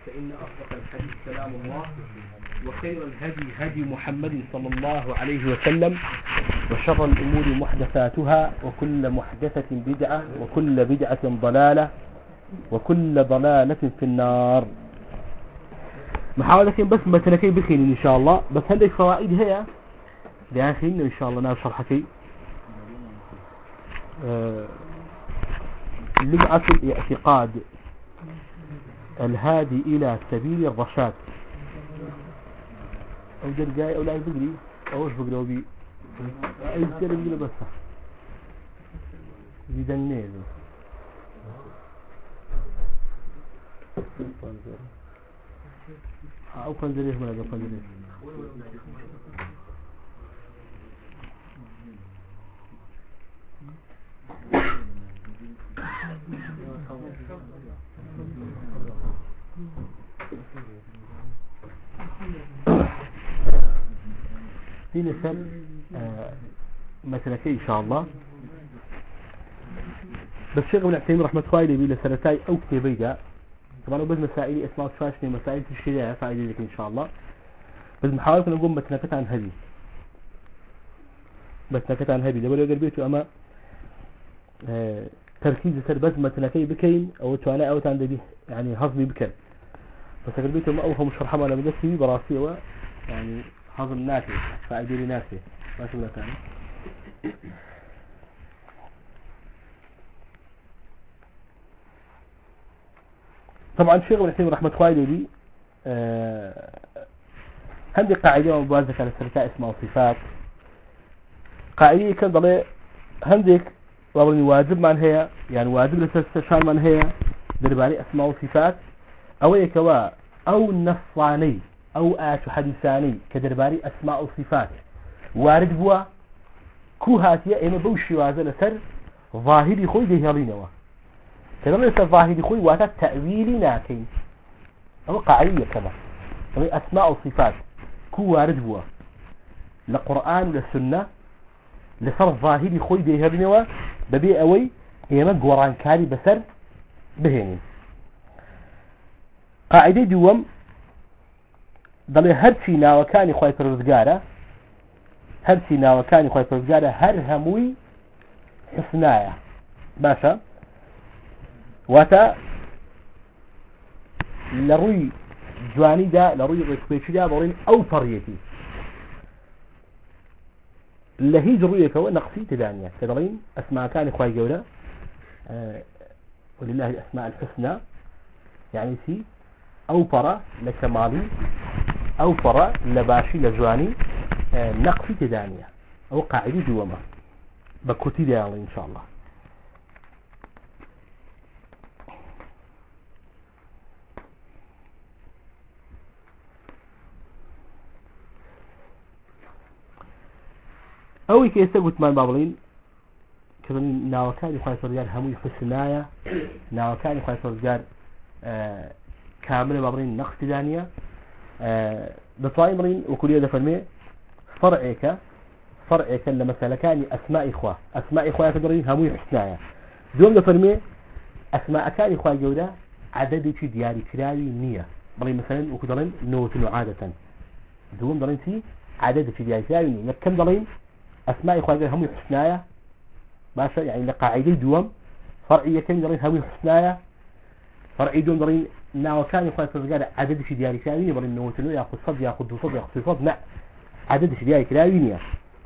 فإن أصدق الحديث كلام الله وخير الهدي هدي محمد صلى الله عليه وسلم وشر الأمور محدثاتها وكل محدثة بدعة وكل بدعة ضلالة وكل ضلالة في النار. محاولة بس متنكي بخين إن شاء الله، بس عندك فوائد هي لآخرين إن شاء الله ناس شرحكي لمعة الاعتقاد الهادي إلى سبيل الرشاد. أو جرجاي أو لا بقري أو إيش بقري وبي أي كلام بقول بس بدنيل أو خنزير ما له خنزير في مثال مثلا إن شاء الله بس شيخ ابن عثيمين رحمة الله عليه بيقول سنتاي أو كتابي جاء طبعا بس مسائل اسماء فاشني مسائل الشريعة فائدة لك إن شاء الله. بس محاولة نقوم بتنكت عن هذه بتنكت عن هذه لو قربيته أما تركيز سر بس متنكي بكين أو توانا أو تعندي يعني هضمي بكين بس قربيته ما أوهم شرحه ولا بدسي براسي و يعني هضم ناسي فائدة لناسي ما شو ثاني. طبعا الشيخ ابن عثيمين رحمة الله عليه عندي قاعدة مبارزة على السركاء اسمها وصفات. قاعدة كان ضلي عندك ربني واجب من هي يعني واجب للاستشهاد من هي درباري اسماء وصفات او يكوا او نصاني او آت حديثاني كدرباري اسماء وصفات وارد بوا كوهاتيا اما بوشي وازل سر ظاهري خوي جهالينوا كلام ليس ظاهري خوي واتا تأويلي ناكين او قاعدة كما اسماء وصفات كو وارد بوا لقرآن للسنة لسر ظاهري خوي جهالينوا ببي اوي اما قرآن كاري بسر بهينين. قاعدة دوم ضل هرشي ناوكاني خوي فرزقارة هرشي ناوكاني خوي فرزقارة هر هموي حسنايا باشا واتا لروي جواني دا لروي ركبيتش دا بورين او فريتي لهيج رويك هو نقصي تدانيا كدرين اسماء كان خوي جولا ولله الاسماء الحسنى يعني سي أوفر لكمالي أوفر لباشي لجواني نقصي تدانية أو قاعدة دوما بكوتي ديالي إن شاء الله. أوي كيسا قلت مان بابلين كذلك ناوكاني خواهي فرجال هموي حسنايا ناوكاني خواهي فرجال كامل بابرين نقص تدانية بطائم رين وكلية دفرمي فرعك لمسألة كان أسماء إخوة كدرين هموي حسنايا دوم دفرمي أسماء كان إخوة جودة عدد في دياري كراوي نية برين مثلا وكدرين نوت عادة دوم درين في عدد في دياري كراوي نية كم درين أسماء إخوة جودة هموي حسنايا باشا يعني لقاعدة دوم فرعية كم درين هموي حسنايا فرعي دوم درين ناو كان يخوي فرزقار عدد في دياري كلاوينيا برين نوتنو ياخذ صد ياخذ دو صد ياخذ صد لا عدد في دياري كلاوينيا.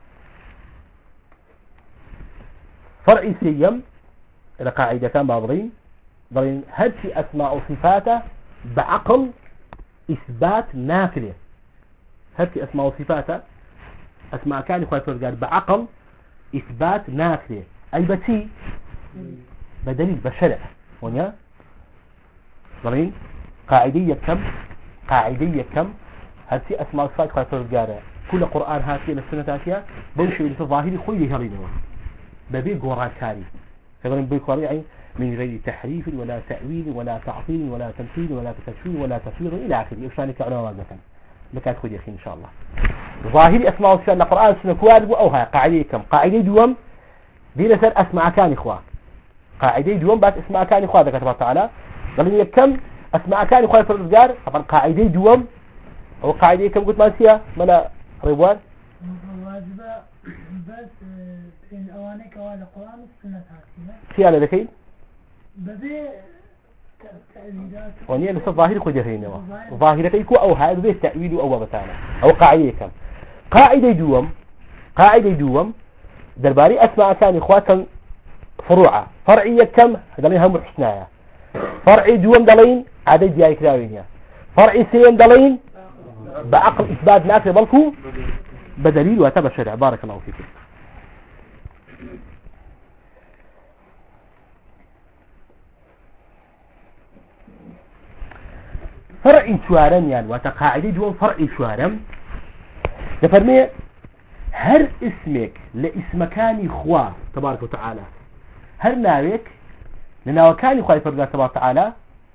فرعي سيم إلى قاعدة كان بعضين برين هل في أسماء وصفاته بعقل إثبات نافلة هل في أسماء وصفاته أسماء كان يخوي فرزقار بعقل إثبات نافلة أي بتي بدليل بشرع ونيا ضرين قاعدية كم هل في أسماء وصفات خاصة الجارة كل قرآن هاتي للسنة هاتيها بوشي اللي ظاهري خوي هرينه ببي قرآن كاري فضرين بيقرأي من غير تحريف ولا تأويل ولا تعطيل ولا تمثيل ولا تكفير ولا تفسير إلى آخره إفشانك على واجبا لكان خذ يا أخي إن شاء الله. ظاهري أسماء وصفات القرآن السنة كوارب أو هاي قاعدية كم قاعدة دوم دي لسر أسماء كان إخوة قاعدة دوم بعد أسماء كان إخوة ذكر الله تعالى ضرين كم أسماء كان يخوي فرزقار طبعا قاعدة دوم أو قاعدة كم قلت ما فيها ملا ريبوان واجبة بس بين أوانيك وعلى القرآن والسنة في على ذكي بذي تأويلات ونيا لسه ظاهر خو جهينوا ظاهر كيكو أو هذا به تأويل أو بتاعنا أو قاعدة كم قاعدة دوم درباري أسماء كان إخواتهم فروعة فرعية كم دلين هم حسنايا فرعي دوم دلين عدد جاي كراوينيا فرعي سين دلين بعقل إثبات نافع بلكو بدليل وتبع الشرع. بارك الله فيكم. فرعي شوارم يعني وتقاعدي دوم فرعي شوارم نفرمي هر اسمك لاسمكاني خوا تبارك وتعالى هر ناويك لناوكاني خواهي فرقا تبارك وتعالى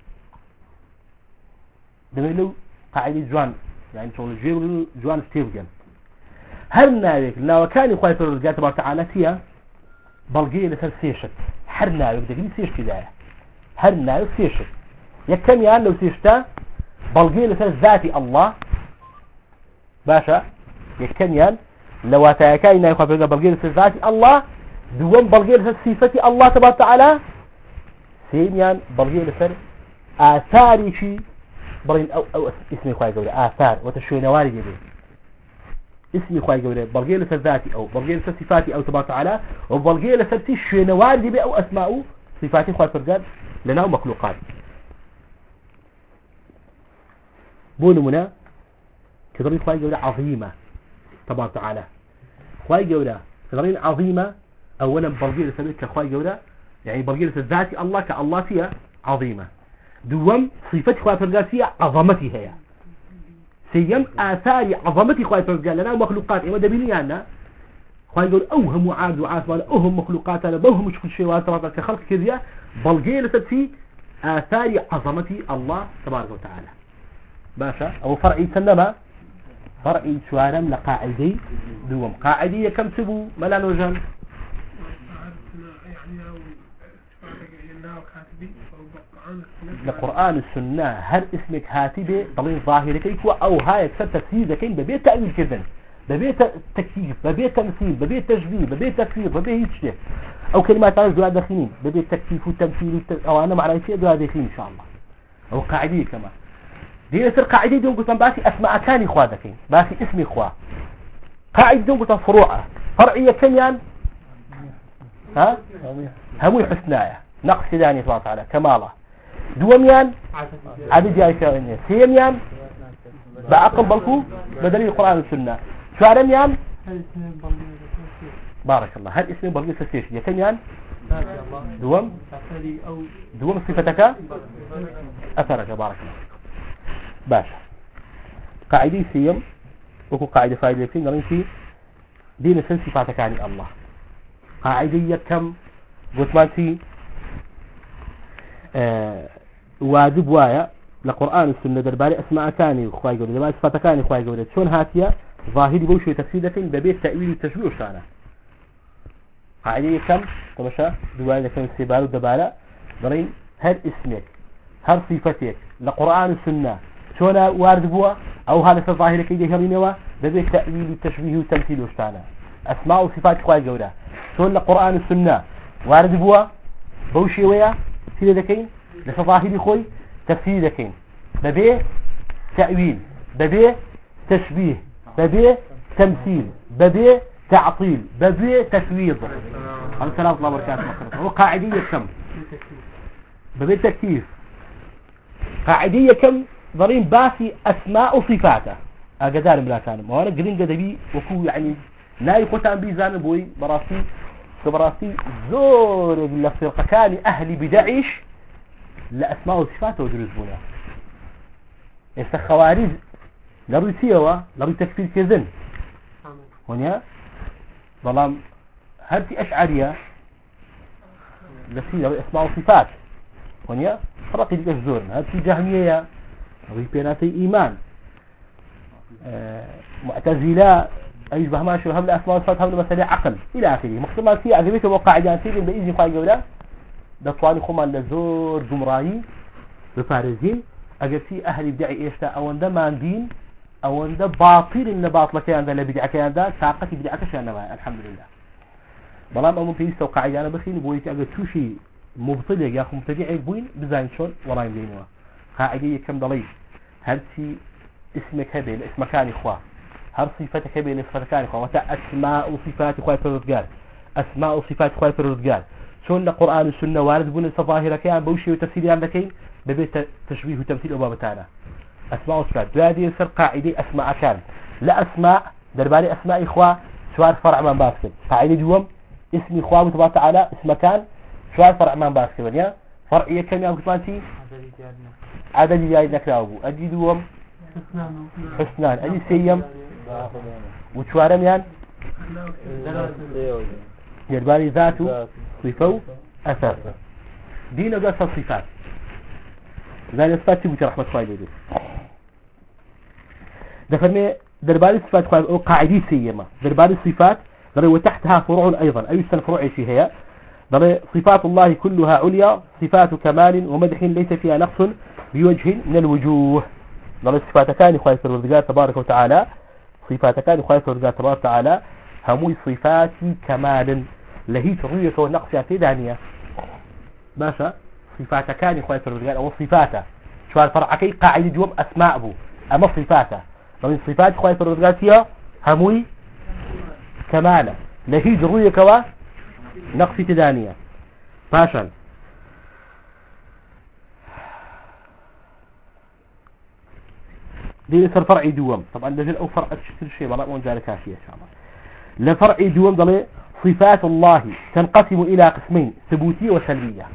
دميلو قاعدة جوان يعني شغل جوان ستيفجن هر ناويك لناوكاني خواهي فرقا تبارك وتعالى فيها بلغي لسر سيشت هر ناويك دقلي سيشت دايا هر ناويك سيشت يكم يعني لو سيشتا بلغي لسر ذاتي الله باشا يكم يعني لو أتاكاي نايخ فرقا بلغي لسر ذاتي الله دوم بلغي لسر صفتي الله تبارك وتعالى سينيان بلغي لسر آثاري شي بلغين أو اسمي خواهي قولي آثار وتشوي نواري جبين اسمي خواهي قولي بلغي لسر ذاتي أو بلغي لسر صفاتي أو تبارك وتعالى وبلغي لسر تشوي نواري جبين أو أسماء صفاتي خواهي فرقا لنا مخلوقات بونو منا كذلك خواهي قولي عظيمة تبارك وتعالى خواهي قولي كذلك عظيمة أولا بلغي لسر كخواهي قولي يعني بلغي لسر ذاتي الله كالله فيها عظيمة دوم صفة خواهي فرقا فيها عظمتي هي سيم آثار عظمتي خواهي فرقا لنا مخلوقات إما دبيني عنا خواهي قولي أوهم وعاد وعاثمان أوهم مخلوقات أنا بوهم مش كل شيء وعاد كخلق كذية بلغي لسر في آثار عظمتي الله تبارك وتعالى باشا أو فرعي سنما فرعي شوارم لقاعدي دوم قاعدية كم تبو ملان وجان لقرآن السنة هر اسمك هاتبه ضمين ظاهرك أو هاي يكسر تفسيرك ببيت تأويل كذن ببيت تكييف ببيت تمثيل ببيت تشبيه ببيت تكفير ببيت يتشبه أو كلمات عن دعاء داخلين ببيت تكييف وتمثيل أو أنا معنى شيء دعاء داخلين إن شاء الله أو قاعدية كمان دي يصير قاعدة دون قلت باسي أسماء كاني خوا ذكين باسي اسمي خوا قاعدة دون قلت فروعة فرعية كميان ها هموي حسنايا نقص داني الله تعالى كماله دوميان عدد جاي كائنية سيميان بعقل بلكو بدليل القرآن والسنة شعرميان بارك الله هل اسمي بلغي سسيش يكميان دوم صفتك أثرك بارك الله باشا قاعدة سيم وكو قاعدة فايدة فين قالين في دين سن صفاتك عن الله قاعدة كم قلت مالتي واجب وايا لقرآن السنة درباري أسماء كاني خواهي قولي درباري صفات كاني خواهي قولي شون هاتيا ظاهري بوشي تفسيدك ببيت تأويل التشبيه وشانا قاعدة كم تمشى دوائي كم السيبال ودبالة قالين هل اسمك هل صفتك لقرآن السنة شون وارد بوا أو هذا الظاهر كي يهرينوا ببيت تأويل التشبيه والتمثيل وشانا أسماء وصفات خواهي قولي شون لقرآن السنة وارد بوا بوشي ويا سيدة ذكين لفظاهري خوي تفسير ذكين ببيه تأويل ببيه تشبيه ببيه تمثيل ببيه تعطيل ببيه تفويض السلام الله وبركاته هو قاعدية كم ببيه تكييف قاعدية كم ضرين باسي أسماء وصفاته أقدار بلا كانم وانا قرين قدبي وكو يعني ناي قوتان بيزان بوي براسي زور لفرقكان أهل بدعش لأسماء وصفات ودروس بنا يسا خوارج لروي سيوا لروي تكفير كذن هنا ظلام هرتي أشعرية لسي لروي أسماء وصفات هنا فرقي لك الزور هرتي جهمية لروي بيناتي إيمان معتزلة أيش بهما شو هم الأسماء وصفات هم المسألة عقل إلى آخره مقصما في أغلبية وقاعدة سيرين بإذن خواهي قولا دطواني خمان لزور جمرائي بفارزين أجتي أهل بدع إيشتا أو عند ما دين أو عند باطل إن باطل كان ذا لبدع كان ذا ساقة بدع كشان الحمد لله بلام أمم في استوقع أنا بخيل بويت أجت شو شيء مبطل يا أخو مبتدع بوين بزين شون وراي بينوا قاعدة كم ضليل هرتي اسمك هبل اسم كان إخوة هر صفتك هبل صفة كان إخوة وتا أسماء وصفات إخوة في الرجال أسماء وصفات إخوة في الرجال شون القرآن والسنة وارد بون الظاهرة كان بوشي وتفسير عندك كين ببيت تشبيه وتمثيل أبواب تاعنا أسماء وصفات هذه يصير قاعدة أسماء كان لا أسماء دربالي أسماء إخوة شوار فرع من باسكت قاعدة دوم اسم إخوة تبارك وتعالى اسم كان شوار فرع من باسكت ونيا فرعية كم يوم كتبانتي عدد جاي نكراوبو أدي دوم حسنان أدي سيم وشوارم يان دربالي ذاته صفو أثر دين وقصة الصفات ذلك الصفات تبوت رحمة الله عليه دفرمي دربالي الصفات أو قاعدي سيما دربالي الصفات ضري وتحتها فروع أيضا أي سنة فروع شيء هي ضري صفات الله كلها عليا صفات كمال ومدح ليس فيها نقص بوجه من الوجوه ضري الصفات كان يخالف الرزقات تبارك وتعالى صفات كان يخالف الرزقات تبارك وتعالى هموي صفات كمال لهيت رؤية والنقص في دانية باشا صفات كان يخالف الرجال أو صفاته شو الفرعكي قاعد جواب أسماء أبو أما صفاته لو صفات يخالف الرجال فيها هموي كماله لهيت رؤية كوا نقص تدانية باشا دي يصير فرعي دوام طبعا لجل أو فرع تشتري شيء بلا مو ذلك كافية إن شاء الله لفرعي دوام ضلي صفات الله تنقسم إلى قسمين ثبوتية وسلبية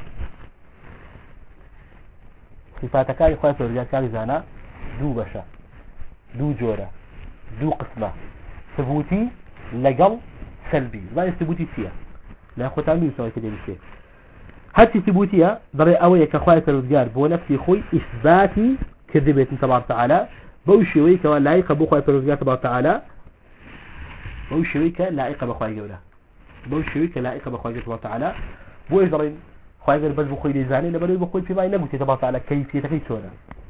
صفات كان يخالف الرجال كان زانا دو بشا دو جورة دو قسمة ثبوتي لقل سلبي لا يثبوتي فيها لا أخوة عمي يسوي كده بشيء هاتي ثبوتية ضري أوي كخالف الرجال بو نفسي خوي إثباتي كذبت تبارك وتعالى بوشوي كوان لايقة بو خالف الرجال تبارك وتعالى بوشويك لائقة بخواي جوله بوشويك لائقة بخواي جوله تعالى بو يقدرين خواي جوله بس بخوي لزاني لبني بخوي فيما ينقل تبارك وتعالى كيفية كيسونا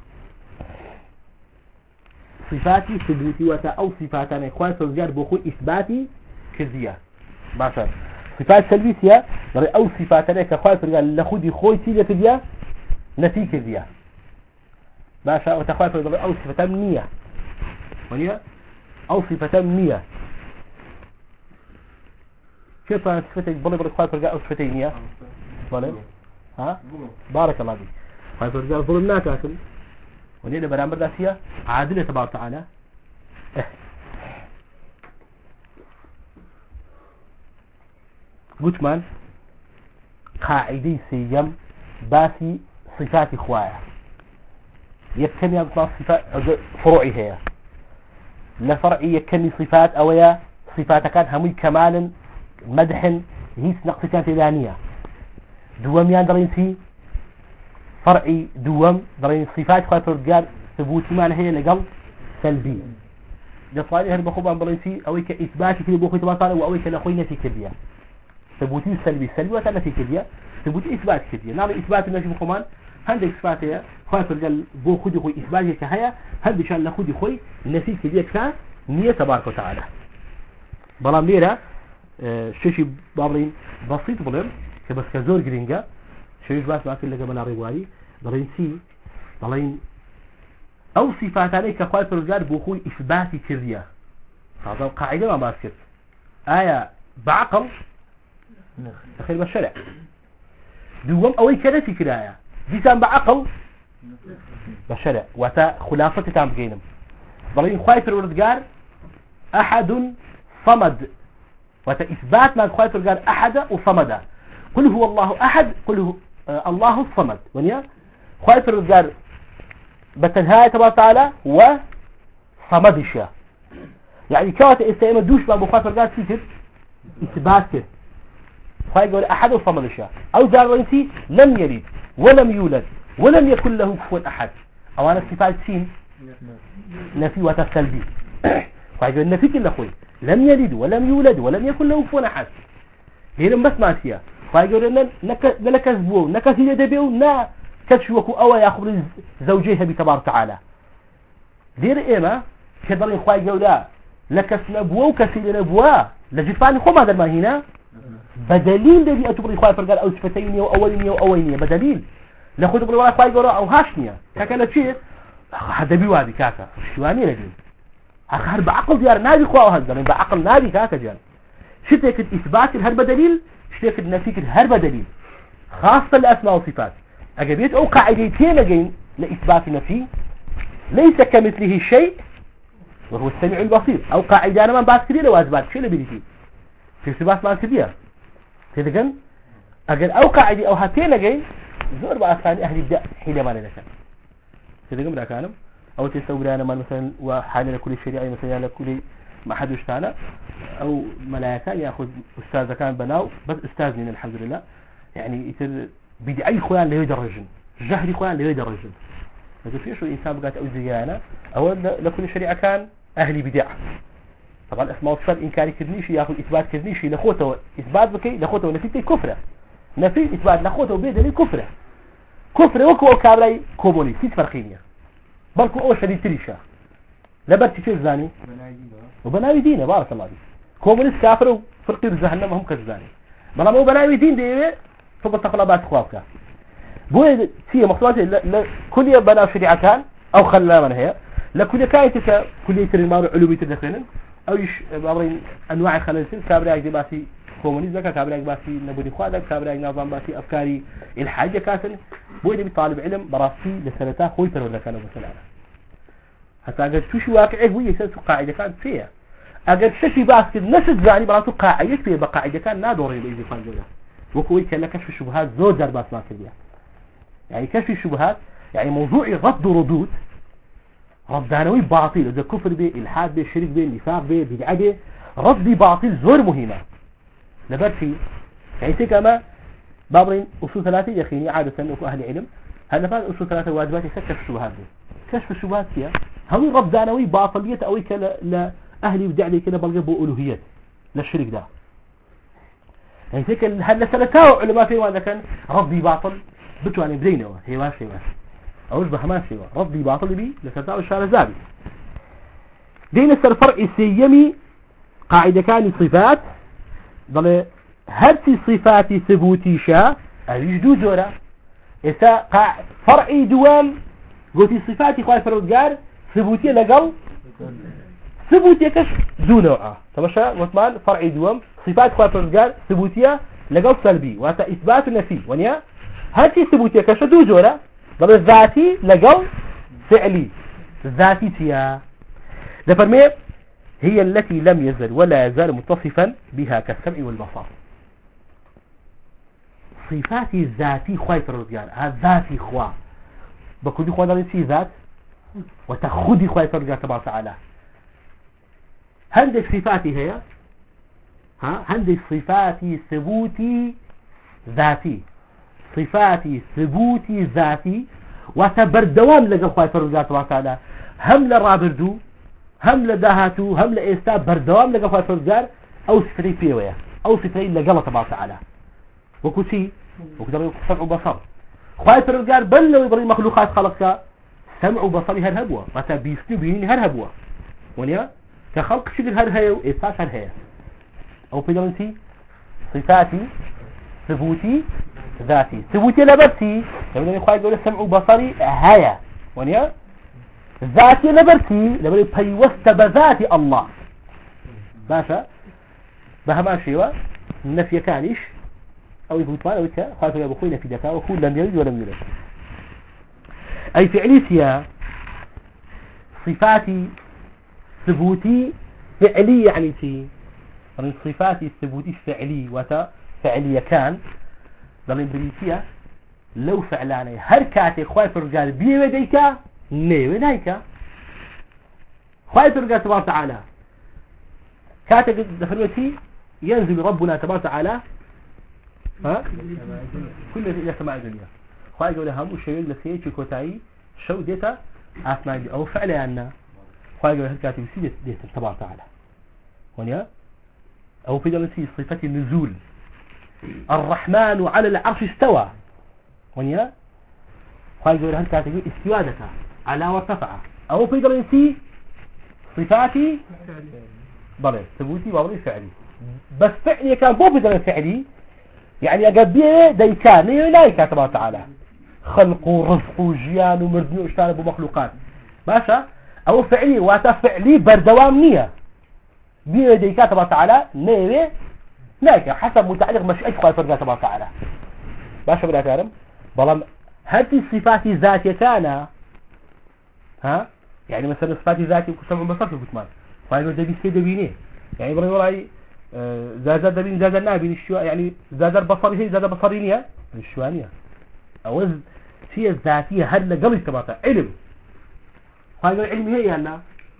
صفاتي ثبوتي وتا أو صفاتنا خواي فرجال بخوي إثباتي كذية باشا صفات سلبية دري أو صفاتنا كخواي فرجال لخودي خوي تيجي كذية نتي كذية باشا وتخواي فرجال أو صفات منية ونيا أو صفات منية كيف صفتك بلي خواي فرجال أو صفتين يا بلي ها بارك الله فيك خواي فرجال ظلمناك أكل ونينا برامبر داسية عادلة تبارك وتعالى قلت من قاعدي سيم باسي صفات خوايا يكني أبطال صفات فروعي هي لفرعي يكني صفات أويا صفات كان همي كمال مدح هيس نقص كانت إلانية دوام يان درين في فرعي دوام درين صفات خواهي فرقال ثبوتي معنى هي لقل سلبي جصالي هل بخوبان درين في أويك إثباتي في بخوي تباطانا وأويك لأخوي نفي كذية ثبوتي سلبي سلبي وتا نفي كذية ثبوتي إثبات كذية نعم إثبات النفي بخومان هندك إثباتي خواهي فرقال بو خودي خوي إثباتي كهيا هل بشان لخودي خوي نفي كذية كان نية تبارك وتعالى بلام ليرة شيء بابرين بسيط بلهم كبس كزور جرينجا شيء بس ما في إلا قبل الرواية ضرين سي ضرين أو صفات عليك خالف الرجال بأخوي إثباتي كذية هذا القاعدة ما باسكت آية بعقل تخيل بالشرع دوام أوي كذا في كراية دي تام بعقل بالشرع وتا خلافة تام بجينم ضرين خالف الرجال أحد صمد وتإثبات ما خالف الرجال أحد وصمد قل هو الله أحد قل هو الله الصمد ونيا خالف الرجال بتنهاية تبارك وتعالى وصمدش يعني كوات استيما دوش ما خالف الرجال سيكت إثبات كت خالف يقول أحد وصمدش أو زارنسي لم يلد ولم يولد ولم يكن له كفوا أحد أو أنا صفات سين نفي وتسلبي خالف يقول نفي كل أخوي لم يلد ولم يولد ولم يكن له كفوا أحد هنا بس ما فيها فيقول لنا نكذبوا نكثير دبيو نا كشوكو أو يأخذ زوجيها بتبارك تعالى دير إما كدر إخوة جولا لكس نبوة وكسيل نبوة لجفاني خو ما ما هنا بدليل الذي أتبري إخوة فرقال أو صفتين وأولين وأولين بدليل لخذ بري ولا إخوة جولا أو هاشنيا كأنه شيء هذا بيوادي كاكا شواني لدين أخر بعقل ديار نادي إخوة وهذا بعقل نادي كاكا جان شتيك إثبات الهرب دليل شتيك النفيك الهرب دليل خاصة الأسماء والصفات أجابيت أو قاعدتين لجين لإثبات النفي ليس كمثله شيء وهو السميع البصير أو قاعدة أنا ما بعد كبيرة وأثبات شيء اللي بدي في إثبات ما كبير كذا كان أجل أو قاعدة أو هاتين لجين زور بقى ثاني أهل الداء حين ما لنا كذا كم رأكانم أو تستوي أنا مثلا وحالنا كل شريعة مثلا لكل ما حد يشتغل أو ملاك يأخذ أستاذ كان بناو بس أستاذ من الحمد لله يعني يصير بدي أي خوان اللي يدرجن جهري خوان اللي يدرجن لكن في شو الإنسان بقات أو زيانة أو لكل شريعة كان أهلي بدع طبعا اسمه وصل إنكاري كذنيشي يأخذ إثبات كذنيشي لخوته إثبات بكي لخوته ونفيته كفرة نفي إثبات لخوته وبيدني كفرة كفرة وكو كابلاي كوموني في فرقينية بلكو أو شديد تريشة لبرتي شو الزاني وبناوي دينه بارك الله فيك كومونيست كافر وفرقي بجهنم هم كالزاني بلا مو بناوي دين دي فقط تقلبات خوابك بوي في مخصوصات كل بناء شريعة كان أو خلنا من هي لكل كايتك كلية المار علومية الدخلين أو يش بعضين أنواع خليسين كابرياك دي باسي كومونيست ذاك كابرياك باسي نبودي خوادك كابرياك نظام باسي أفكاري الحاجة كاسن بوي دي بطالب علم براسي لسنتها خوي ترى ولا كانوا مثلا حتى أجد شو شو واقعي هو يسأل قاعدة كان فيها أجد شيء باسكت نسد زاني براسه قاعدة فيها بقاعدة كان نادوري بإذن الله جل وكوي كان كشف الشبهات زود دربات ما كلها يعني كشف الشبهات يعني موضوع رد وردود ردانوي باطل إذا كفر به الحاد به شرك به نفاق به بدعة به رد باطل زور مهمة لبرتي يعني كما بابرين أصول ثلاثة يخيني عادة أكو أهل علم هل فات أصول ثلاثة واجبات كشف الشبهات كشف الشبهات فيها هم ردانوي باطلية أو لأهل بدعة كنا بلغبوا ألوهية للشرك ده يعني هيك هل سلكاو علماء في وهذا كان ردي باطل بتواني بدينه هي ماشي أو به ماشي ردي باطل بي لسلكاو الشارع زابي دين السر فرع سيمي قاعدة كان صفات ضل هرتي صفات ثبوتي شاء الجدو زورا إسا فرعي دوام قلت صفاتي خواهي فرودقار ثبوتي لقل ثبوتي كش ذو نوعه تمشى وثمان فرعي دوام صفات خواهي فرودقار ثبوتية لقل سلبي وهذا إثبات النفي ونيا هرتي ثبوتي كش دو زورا ضل الذاتي لقل فعلي ذاتي تيا لفرمي هي التي لم يزل ولا يزال متصفا بها كالسمع والبصر صفاتي ذاتي خواهي فرودقار هذا ذاتي خواه بكل خواهي نسي ذات وتخذي خواهي فرودقار تبارك وتعالى هندي صفاتي هي هندي صفاتي ثبوتي ذاتي صفاتي ثبوتي ذاتي وتبردوان لقى خواهي فرودقار تبارك وتعالى هم لرابردو هم لدهاتو هم لإستا بردوان لقى خواهي فرودقار أو صفتي فيوية أو صفتي لقى تبارك وتعالى وكتي وكذا سمع وبصر خواهي فرودقار بل لو يبري مخلوقات خلقك سمع وبصري هرهبوه متى بيستو بيني هرهبوه ونيا كخلق شكل هرهي وإساس هرهي أو بيدرنتي صفاتي ثبوتي ذاتي ثبوتي لبرتي لما خواهي يقول سمع وبصري هيا ونيا ذاتي لبرتي لما بيوست بذاتي الله ماشا بها ماشي النفي كانش أو يفوتمان أو يتها خاطر يا بخوينا في دكا وكل لم يلد ولم يولد أي فعليتيا صفاتي ثبوتي فعلي يعني تي يعني صفاتي ثبوتي فعلي وتا فعلية كان ضمن بريتيا لو فعلاني هركاتي خواهي فرقال بيه وديكا نيوي نايكا خواهي فرقال تبارك وتعالى كاتك دفنوتي ينزل ربنا تبارك وتعالى كل إلى سماء الدنيا خواهي يقول هم الشيء لسيء كوتاي شو ديتا أثناء أو فعلا أن خواهي يقول هالكاتب سيدة ديتا تبارك وتعالى ونيا أو في دلسي صفة النزول الرحمن على العرش استوى ونيا خواهي قول هل كاتبين استوادك على وارتفع أو في قرنسي صفاتي بلى ثبوتي وأمري فعلي بس فعلي كان مو في فعلي يعني أقبيه ديكان لا تبارك وتعالى خلق ورزق وجيان ومردن واشتغل بمخلوقات باشا أو فعلي واتا فعلي بردوام نية بيه ديكان تبارك وتعالى نيوي نايك حسب متعلق مشيئة خواهي فرقات تبارك وتعالى باشا بلا كارم بلام هذه الصفات ذاتية كان ها يعني مثلا صفات ذاتي وكسمع بصرت كتمان فاينو دبي سي دبيني يعني بري وراي زاد دبين زاد النابين الشو يعني زاد البصري هي زاد بصرينيه الشوانيه او هي الذاتيه هل قبل تبعها علم فاينو العلم هي هلا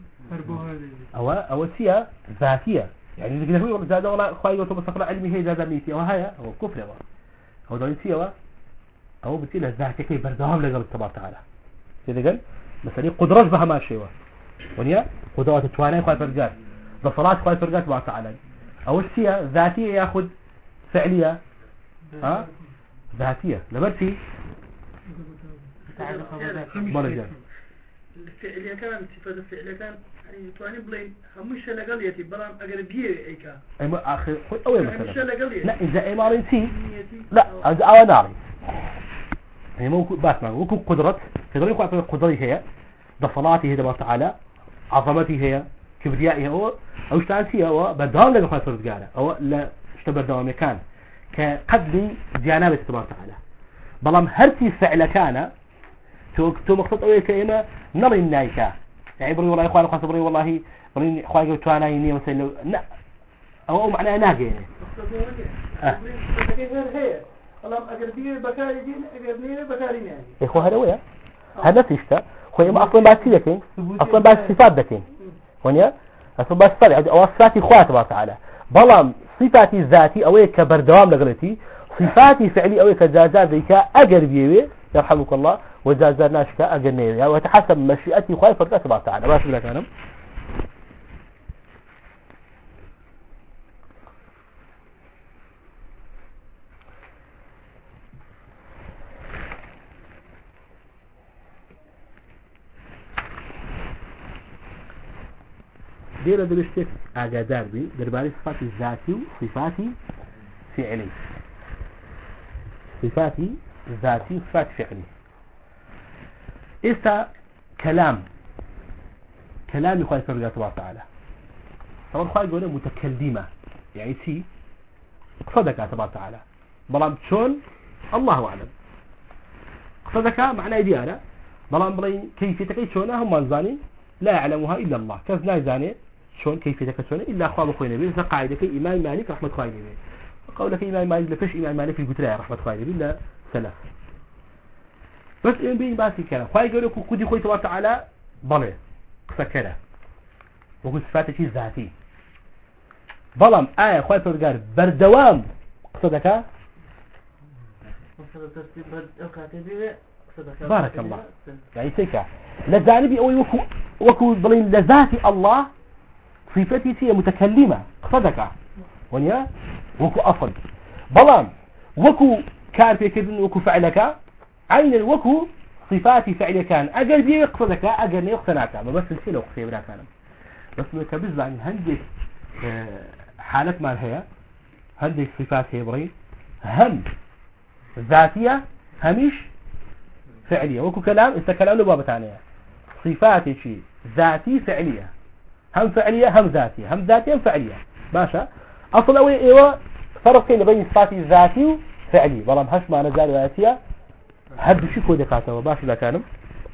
او هي ذاتيه يعني اللي كده هو زاد والله فاينو تبصر علمي هي زاد نيتي وهي هو كفر هو دليل او بتقول ذاتك كيف بردهم لقبل تبارك تعالى كده قال مثلا قدرات بها ما شيء ونيا قدرات تواناي خايف فرقات بصلات خايف فرقات تبارك تعالى اول شيء ذاتيه ياخذ فعليه ها ذاتيه لبرتي مرجع الفعلية كان صفة الفعلية كان يعني تواني بلين همش لقليتي برام أقربيه إيكا اي اخي اول مثلا لا اذا امارتي لا اذا او ناري يعني مو باتمان وكو قدرة تقدر يقول قدرتي هي بصلاتي هي تبارك تعالى عظمتي هي كبريائي هو او اشتانسي هو بدهم لك خاطر رجاله او لا اشتبر دوام كان كقدري جانب تبارك تعالى بلام هرتي فعل كان تو مقصد اول كلمه نري النايكا يعني بري والله اخوان خاطر بري والله بري اخوان قلت انا يني مثلا لا او معناه ناقه يعني هي والله اقربيه بكاري دين اقربيه بكاري يعني اخو هذا ويا هذا تشتا هو اصلا باسيلتين اصلا باس صفات دكين ونيا اصلا باس صفات او صفاتي اخوات الله تعالى بلام صفاتي ذاتي او كبردوام لغلتي صفاتي فعلي او كجازات ذيك اقربيه يرحمك الله وجازات ناشكا اقرنيه وتحسب مشيئتي اخوات فرقات الله تعالى باش لك انا دير درشتك اجادار بي درباري صفاتي ذاتي وصفاتي فعلي صفاتي ذاتي وصفات فعلي استا كلام يخوي فرقه الله تعالى طبعا خوي يقول متكلمه يعني سي صدق تبارك تعالى بلام شلون الله اعلم صدق معناه دياله بلام بلين كيفيتك شلونها هم زاني لا يعلمها الا الله كاز لا زاني شلون كيفيتك شلون الا اخوان اخوينا بي قاعده امام مالك رحمه الله عليه قولك امام مالك لفش امام مالك في قتله رحمه الله عليه الا سلف بس ان بين باسي كلام خوي يقول لك كودي خوي تبارك تعالى بله فكره وقلت صفاتك ذاتي بلام ايه خوي فرقار بردوام صدقه بارك الله يعني سيكا لذانبي او وكو بلين لذاتي الله صفتي هي متكلمة صدقة ونيا وكو أصل بلان وكو كان في كذن وكو فعلك عين الوكو صفاتي فعلك كان أجل بيه صدقة أجل يقتنعك ما بس الشيء لو قصي بلا كان بس منك بزعن هندك حالة مال هي هندك صفات هي برين هم ذاتية هميش فعلية وكو كلام استكلام له بابا ثانية صفاتي شيء ذاتي فعلية هم فعلية هم ذاتية هم ذاتية هم فعلية باشا أصل أولي إيوه فرقين بين صفاتي ذاتي وفعلي والله مهش ما نزال ذاتية هد شي كودي قاته باشا لا كانم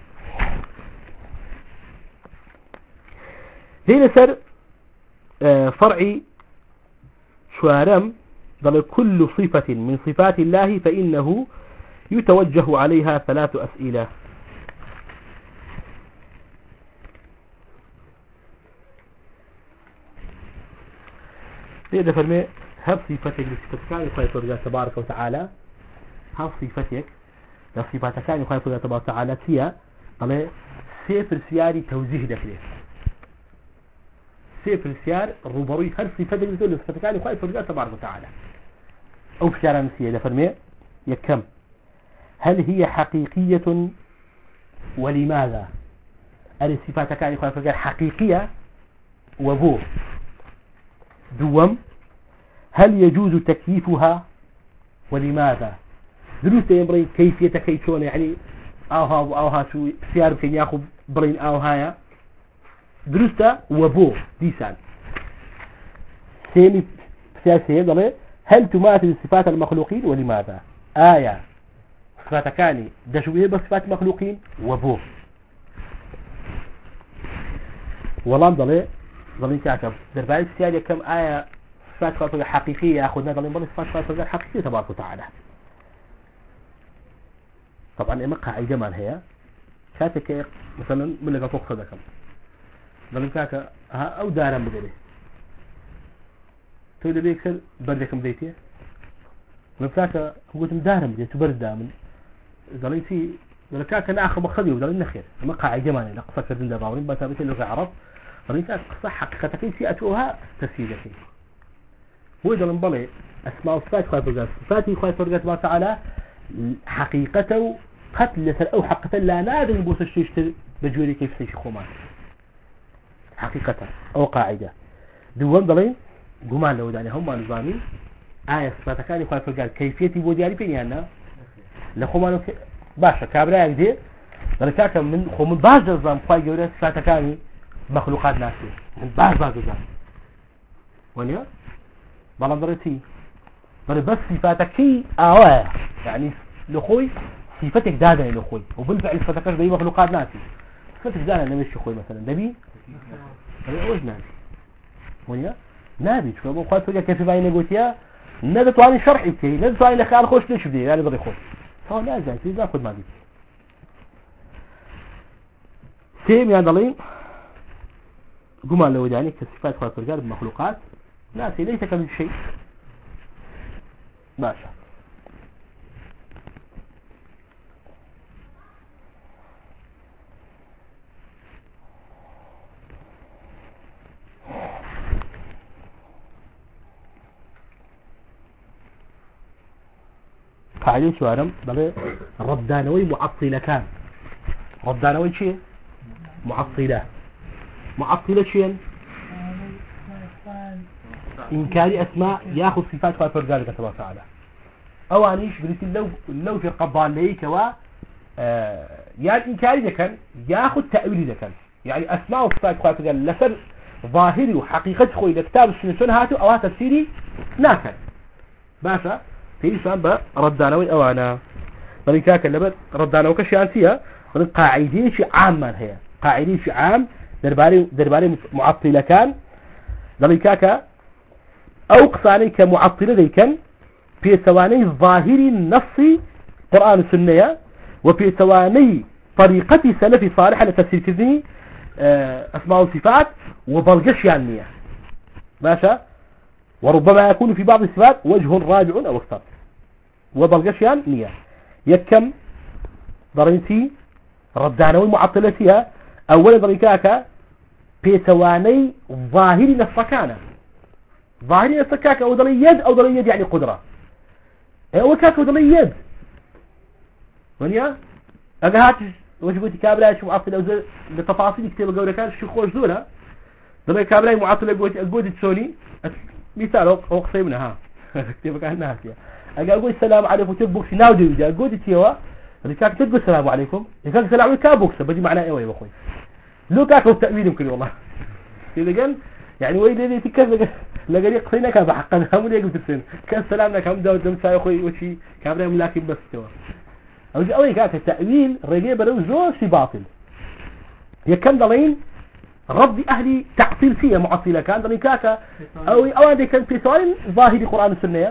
هنا سر فرعي شوارم ضل كل صفة من صفات الله فإنه يتوجه عليها 3 أسئلة لذا فرمي هب صفتك لصفتك يخايف الله تبارك وتعالى هب صفتك لصفتك يخايف الله تبارك وتعالى تيا على سيفر سياري توجيه داخلي سيفر سيار الربوي هل صفتك لصفتك يخايف الله تبارك وتعالى أو في سيارة مسيح إذا فرمي يكم هل هي حقيقية ولماذا؟ الصفات كان يقول فرقال حقيقية وبو. دوم هل يجوز تكييفها ولماذا؟ دروس يمرين كيفية كيفون يعني أوها شو سيار كان ياخذ برين أوهايا دروسته وبو ديسان سيمي سياسي ضلي هل تماثل صفات المخلوقين ولماذا؟ آية صفات كاني دشويه بصفات المخلوقين وبو والله ضلي كعكب دربالي السيارة كم آية صفات خاطر حقيقية أخذنا ضلي صفات خاطر حقيقية تبارك وتعالى. طبعا إمقها أي جمال هي كاتك مثلا من لقى فوق صدقم ضلي كاكا أو دارا مدري تقول بيكسر بردكم بيتي مفلاكا قلت مدارم دي تبرد دامن ضلي في ضلي كاكا ناخذ مخذي وضلي نخير إمقها أي جمال لا قصة كردين داباورين بتابعتي اللي عرب ضلي كاكا قصة حقيقتك في أتوها تفسيرك هو ضلي مبلي أسماء وصفات خايف فرقات صفاتي خايف فرقات الله تعالى حقيقته قتل أو حقيقة لا نادر يبوس الشيء بجوري كيف سيشخومان حقيقة أو قاعدة دوام ضلين جمال لو داني هم نظامين آية صفات كان يخايف فرقات كيفيتي بودياري فيني أنا لخومان باشا كابرا يجدي ضلي كاكا من خو من بعض النظام خايف جوري صفات كاني مخلوقات ناسي من بعض النظام ونيا بلا ضريتي بس صفاتك آواه يعني لخوي صفتك دادا لخوي وبالفعل صفتك زي مخلوقات ناسي صفتك دادا نمشي اخوي مثلا نبي اوج نبي ويا نبي شو ابو خاطر كيف باين قلتيا ندى تواني شرعي كي ندى تواني لخال خوش ليش بدي يعني بدي خوش هو لا زين تيجي ناخذ ما دي سيم يا ضليم جمال لو يعني كصفات خاطر قال بمخلوقات ناسي ليس كمن شيء ماشي قاعدين شوارم بل ردانوي معطلة كان ردانوي شيء معطلة شيء إنكاري أسماء يأخذ صفات خاطر ذلك تبارك وتعالى أوانيش قلت لو في القضاء ليك يعني إنكاري ده كان يأخذ تأويل ده كان يعني أسماء وصفات خاطر ذلك لسر ظاهري وحقيقة خوي لكتاب السنة هاتو أو تفسيري ناكل باشا في سبب ردانوي أوانا طريقة كلمة ردانوي كشيانسية قاعدين شيء عام هي قاعدين شيء عام درباري معطلة كان طريقة أو قصاني كمعطلة ذي كان في ثواني ظاهري النصي قرآن السنة وفي ثواني طريقة سلف صالح لتفسير كذني أسماء الصفات وبلغش يعني باشا وربما يكون في بعض الصفات وجه راجع أو اكثر وبلغشيان نية يكم ضرينتي ردانوي معطلة فيها أولا ضريكاك بيتواني ظاهري نفسكانا ظاهري نفسكاك أو ضري يد أو ضري يد يعني قدرة أو كاك أو ضري يد ونيا أقهات وجبتي كابلاش معطلة أو زي لتفاصيل كتير قولة كان شو خوش دولة ضري كابلاي معطلة قوتي تسوني مثال هو قصيبنا ها كتير كان الناس أقول السلام عليكم تبوكس ناودي وجا أقول تيوا ركاك تقول السلام عليكم ركاك السلام عليكم كابوكس بدي معناه إيه يا أخوي لو كاكو التأويل يمكن والله إذا قال يعني وين اللي تكذب لقى قصينا كاب حقا هم اللي يقول تسين كان سلامنا كم داود دمسا يا أخوي وشي كابرا ملاكم بس توا أو كاك التأويل رجع بدو زور في باطل هي كم ضلين رد أهلي تعطيل فيها معطلة كان ضلين كاكا أو هذا كان في سؤال ظاهري قرآن السنة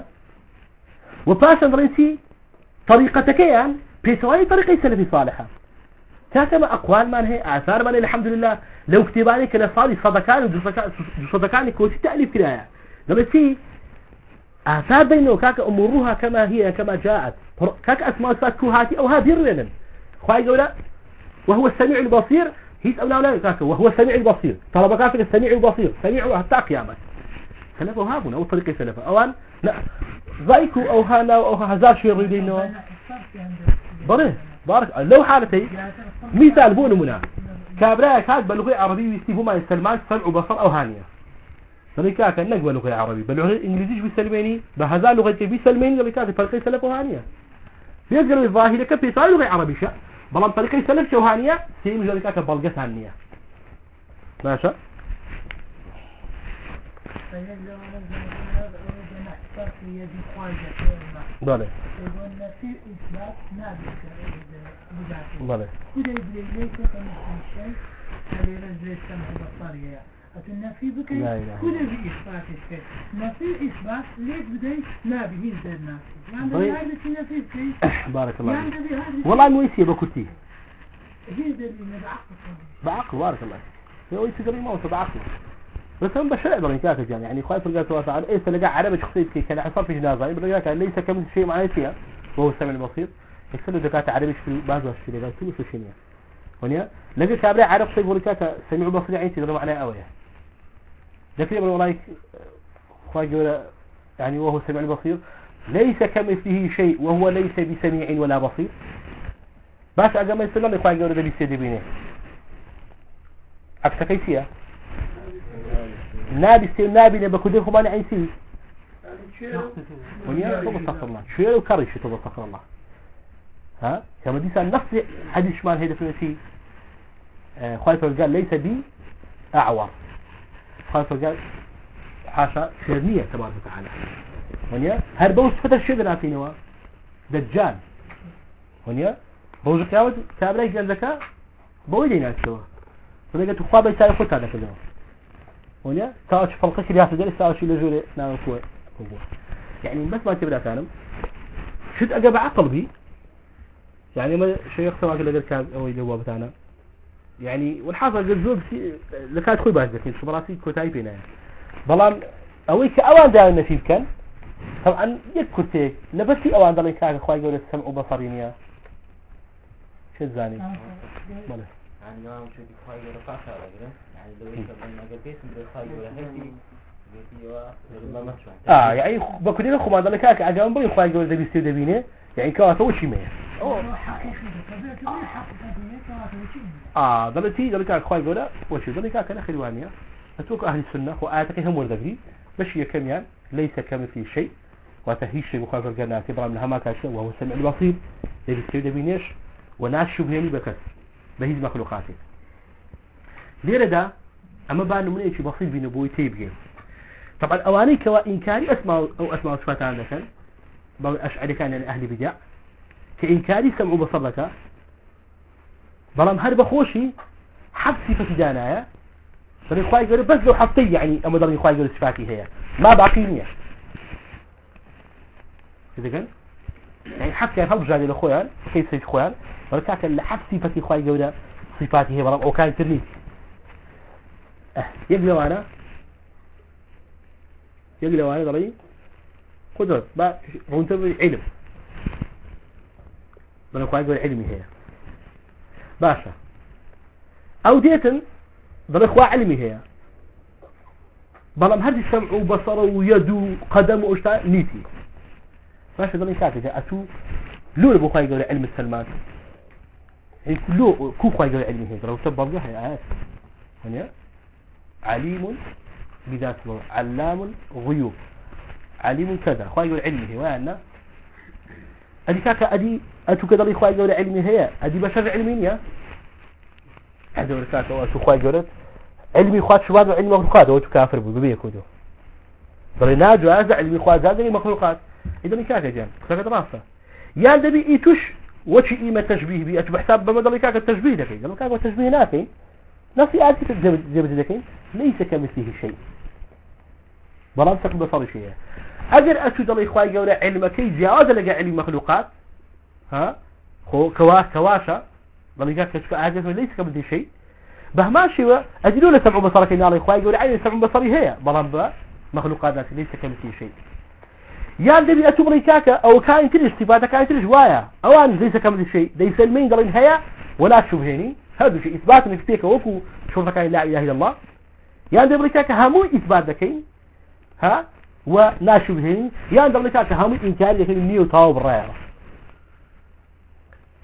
وباشا ضرينتي طريقتك يعني بيسوي طريقة سلفي صالحة كاتما أقوال من هي آثار من الحمد لله لو اكتباني كلا صالي صدقاني كوتي تأليف كلايا ضرينتي آثار بينه كاك أمورها كما هي كما جاءت كاك أسماء صفات كوهاتي أو هذه الرنن خواهي قولا وهو السميع البصير هيس أو لا كاك وهو السميع البصير طلب كاك السميع البصير سميع حتى قيامات سلفه هابون أو طريقة سلفه أوان لا ضايكو أو هانا أو هزار شيء ريدينه بله بارك لو حالتي مثال بون منا كابراك هاد باللغة العربية يستيفوا ما يستلمان سمع وبصر أو هانية ذلك كان نقبل اللغة العربية باللغة الإنجليزية بيسلميني بهذا اللغة بيسلميني ذلك فرقي سلف وهانية بيقدر الظاهرة كبيسال لغة عربية بلان طريقة سلف شوهانية سيم ذلك كبلغة هانية ماشي بله في إثبات نابك بله كده ليس كمثل الشيء هذا زي السمع البصري النفي بك كل بإثبات الشيء نفي إثبات ليش بدي نابه زي الناس يعني هذا الشيء نفي شيء بارك الله والله مويسي بكتي هي دليل بعقل بارك الله هو يتدري ما هو بعقل بس هم بشرع ضرين كاك يعني خايف القى سواء تعالى ايه سلقى عربي شخصيتك كان حصل في جنازه يبقى كان ليس كم شيء معي فيها وهو السمع البصير يكسلوا دكاتره عربي في بعض الشيء ده كله في الشيء هنا لقى كابري عرب صيب ولكاك سمع بصير يعني تدري معناه قوي لكن والله خايف يعني وهو السمع البصير ليس كمثله شيء وهو ليس بسميع ولا بصير باش اجا ما يسلم لي خايف ده بيسيدي بينه عكس كيفيه نابي سير نابي نبى كده خباني عيسي ونيا توبة استغفر الله شوية وكرش توبة استغفر الله ها كما دي سأل نفس حديث شمال هيدا في نسي خالف قال ليس بي أعور خالف قال حاشا شرنية تبارك وتعالى ونيا هربوش فتر شيء بناتينوا دجال ونيا بوز كاود كابلاي قال ذكاء بويدينا شو فلقى تخابي ساي خد هذا كله هنا تاج فلقة رياسة جالس تاج لجولة نعم كوي يعني بس ما تبدأ كلام شد أجاب عقلبي يعني ما شيء يقصد على كذا كان أو يجاوب بتاعنا يعني والحاصل جذوب لكاد خوي باش ذكين شبراسي كوتاي بينا بلان أويك أوان ده النتيجة كان طبعا يذكرتك لبسي أوان ده لكاد خوي يقول السمع وبصرينيا شو زاني ماله يعني لو مش بدي خايف ولا فاخر ولا يعني لو يكمل ما قلتش بدي خايف ولا هيك بيتي ما شو يعني بكوني خو ما ذلك عجبان بي خايف ولا بيستوي دبينه يعني كاتو شي ما دلتي ذلك خايف ولا وشو ذلك كان خلوانيا اتوك اهل السنه واتك هم وردبي باش يكمل ليس كمثل شيء وتهيش مخالف الجنه كبر من هما كاشف وهو السمع البصير بيستوي دبينش وناس شبهني بكثر بهيز مخلوقاته ليرة دا اما بانو من ايش بسيط بنبوي تيبجين طبعا اواني كوا انكاري اسماء او اسماء وصفات عندك اشعري كان يعني اهل بدع كانكاري سمعوا بصرك بلام هرب خوشي حق صفة دانايا بل اخوائي يقول بس لو حطي يعني اما ضرني اخوائي يقول صفاتي هي ما باقينية كذا كان يعني حتى هل جالي الاخوان كيف سيد اخوان ولكاك اللي حق صفة اخوائي يقول صفاتي هي بلام او كان ترني يقلوا انا ضري قدرت با رونتبي علم بل اخوائي يقول علمي هي باشا او ديتن ضل اخوة علمي هي بلام هذه سمع وبصر ويد وقدم واشتاء نيتي باشا ضل انكاتي جاءتو لو لبو اخوة يقول علم السلمان يعني كلو كو اخوة يقول علمي هي ضل تبضيها يا آيات هنا عليم بذات الله علام غيوب عليم كذا اخوة يقول علمي هي وانا ادي كاكا ادي اتو كذا اخوة يقول علمي هي ادي بشر علمين يا هذا وركاك واتو اخوة يقول علمي اخوات شباب وعلمي مخلوقات واتو كافر بذبيه كودو ضل ناجو هذا علمي اخوات هذا مخلوقات اذا نكاكا جان كاكا دراسة يان دبي ايتوش وشي ايمة تشبيه بي اتو بحساب بمدى كاكا التشبيه دكي قال كاكا التشبيه نافي نفسي آتي تجبد دكي ليس كمثله شيء بلانسك بصر شيء اجر اتو دل اخوة يقول علم كي زيادة لقى علم مخلوقات ها خو كواشا ضل كاكا شفاء ليس كمثله شيء بهما شيء أجلوا له سمع بصرك إن الله إخوائي يقول عين سمع بصري هي بلان مخلوقات ليس كمثله شيء يا الذي أتبري كاكا أو كائن تلش صفاتك كائن تلش وايا أوان ليس كمثله شيء ليس المين قالين هيا ولا تشبهني هذا شيء إثبات من فيك وكو شرطك كائن لا إله إلا الله يا الذي كاكا همو إثبات ذكين ها ولا شبهني يا الذي كاكا همو إنكار لكن النيو طاوب الرأي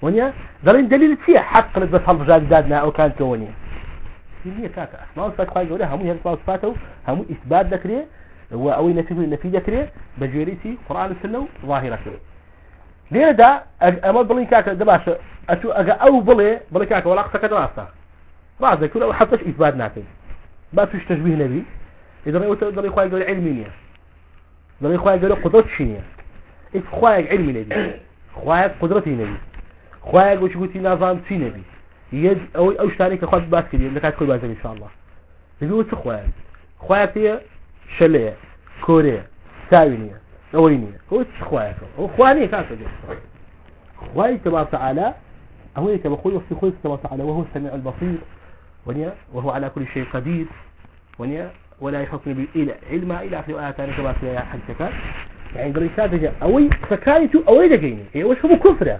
ونيا دلين دليل فيها حق بس هالرجال زادنا أو كان كونيا هي كاكا أسماء وصفات خواهي قولها همو هي أسماء وصفاته همو إثبات ذكريه وأوي نفي ذكريه بجوريسي قرآن السنة ظاهرة كريه ليه دا أما بلين كاكا دباش أشو أجا أو بلي كاكا ولا أقصى كده راسه بعض ذكر أو حتىش إثبات ناكي ما فيش تشبيه نبي إذا رأيت دلين خواهي قولي علمينيا دلين خواهي قولي قدرة شينيا إيه خواهي علمي نبي خواهي قدرتي نبي خواهي وش قلتي نظام في نبي يد أو شتانيك خواهي باس كده لك هتكون بازم إن شاء الله يقول خواهي هي شلية كوريا ساوينية أوينية هو خواهي كاسة جدا خواهي تبارك تعالى أهوي كما خوي وفي خوي تبارك تعالى وهو السميع البصير وهو على كل شيء قدير ولا يحكم به علما إلى آخر آيات كما في حدثك يعني دريسات جاء أوي فكانت أوي دقيني هي وش هو كفرة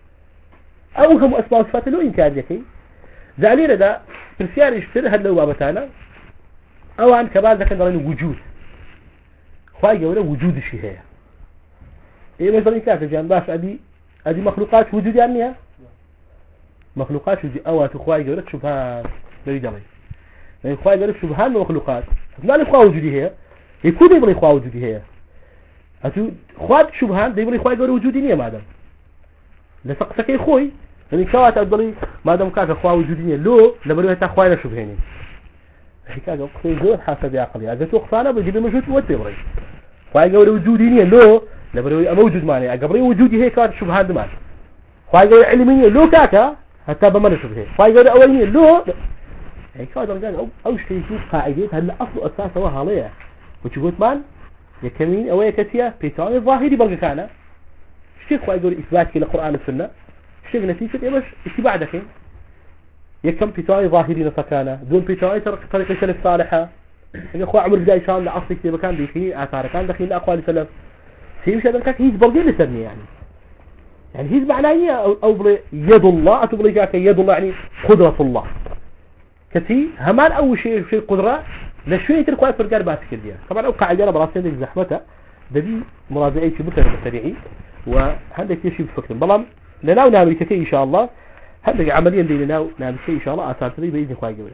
أو هم أسماء صفات له إنكار ذكي زعلينا ده برسيار يشتري هل لو بابتانا أو عن كبار ذكي نرى وجود خواهي ولا وجود الشيء هي إيه مثلا إنكار جان باش أدي مخلوقات وجود يعني مخلوقات وجود أو تخواهي ولا شبهان لا يدري يعني خواهي ولا شبهان ومخلوقات لا نخواه وجودي هي يكون يبغى يخواه وجودي هي أتو خوات شبهان ده يبغى يخواه وجودي نية مادام لسقسك خوي يعني كوات أدري ما دام كاك أخوة وجودية لو لبروه تأخوة شبهيني حكاية قصي زود حسب عقلي أجت وقفانا بجيب موجود وتبري خواي قول وجودية لو لبروه موجود ماني أقبري وجودي هيك كات شبهان دمان خواي قول علمية لو كاكا حتى بمن شبهه خواي قول أولية لو حكاية قال أو شيء قاعدة هلا أصل أساسه وهالية وتقول مان يكمين أو يكتيا بيتاني ظاهري بلغ كانه شيخ خواهي يقول إثباتك للقرآن والسنة شيخ نتيجة إيش اتباع دكين يكم بيتاي ظاهرين فكانة دون بيتاي طريق السلف صالحة يعني أخوة عمر جاي شان لأصلك في مكان بيخي آثار كان دخين لأقوال السلف سيمشي هذا الكاك هيز بلغي لسرني يعني هيز معناه أو بلي يد الله أتبلي كاك يد الله يعني قدرة الله كتي همان أول شيء قدرة لشوية القوات فرقار باتك الديا طبعا أو قاعدة أنا براسين ديك زحمته دي مراجعي في بكرة بالتريعي وهذا يشي بفكر بلام لناو نعمل كي إن شاء الله هذا عمليا دي لناو نعمل كي إن شاء الله أثار تري بإذن خواهي قبلها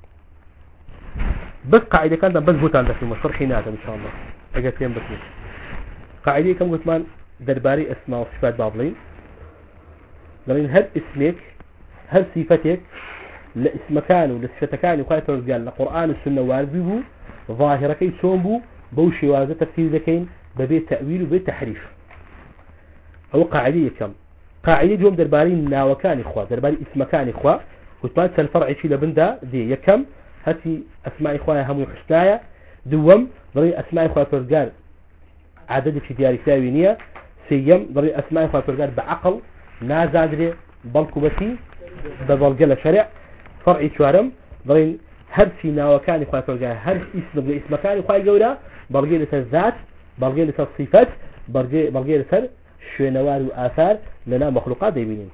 بس قاعدة كانت بس بوتان داخل مصر حينات إن شاء الله أجتين بس قاعدة كم قلت مان درباري اسماء وصفات بابلين لأن هل اسمك هل صفتك لاسمكان ولصفتكان وخاية رجال القرآن والسنة واردبو ظاهرة كي تسومبو بوشي وازة تفسير ذكين ببيت تأويل وبيت تحريف أو قاعدية كم قاعدة جوم درباري ناوكان إخوة درباري اسمكان إخوة وتبات سالفرع شي لبندا دي يكم هاتي أسماء إخوة همو حسنايا دوم ضري أسماء إخوة فرقال عدد في دياري ساوينية سيم ضري أسماء إخوة فرقال بعقل نازادري بلقبتي ببلقل شرع فرعي شوارم ضري هرسي ناوكان إخوة فرقال هرس اسم اسمكان إخوة جولا بلقيلة الذات بلقيلة الصفات بلقيلة شوينوار وآثار لنا مخلوقات ديبينين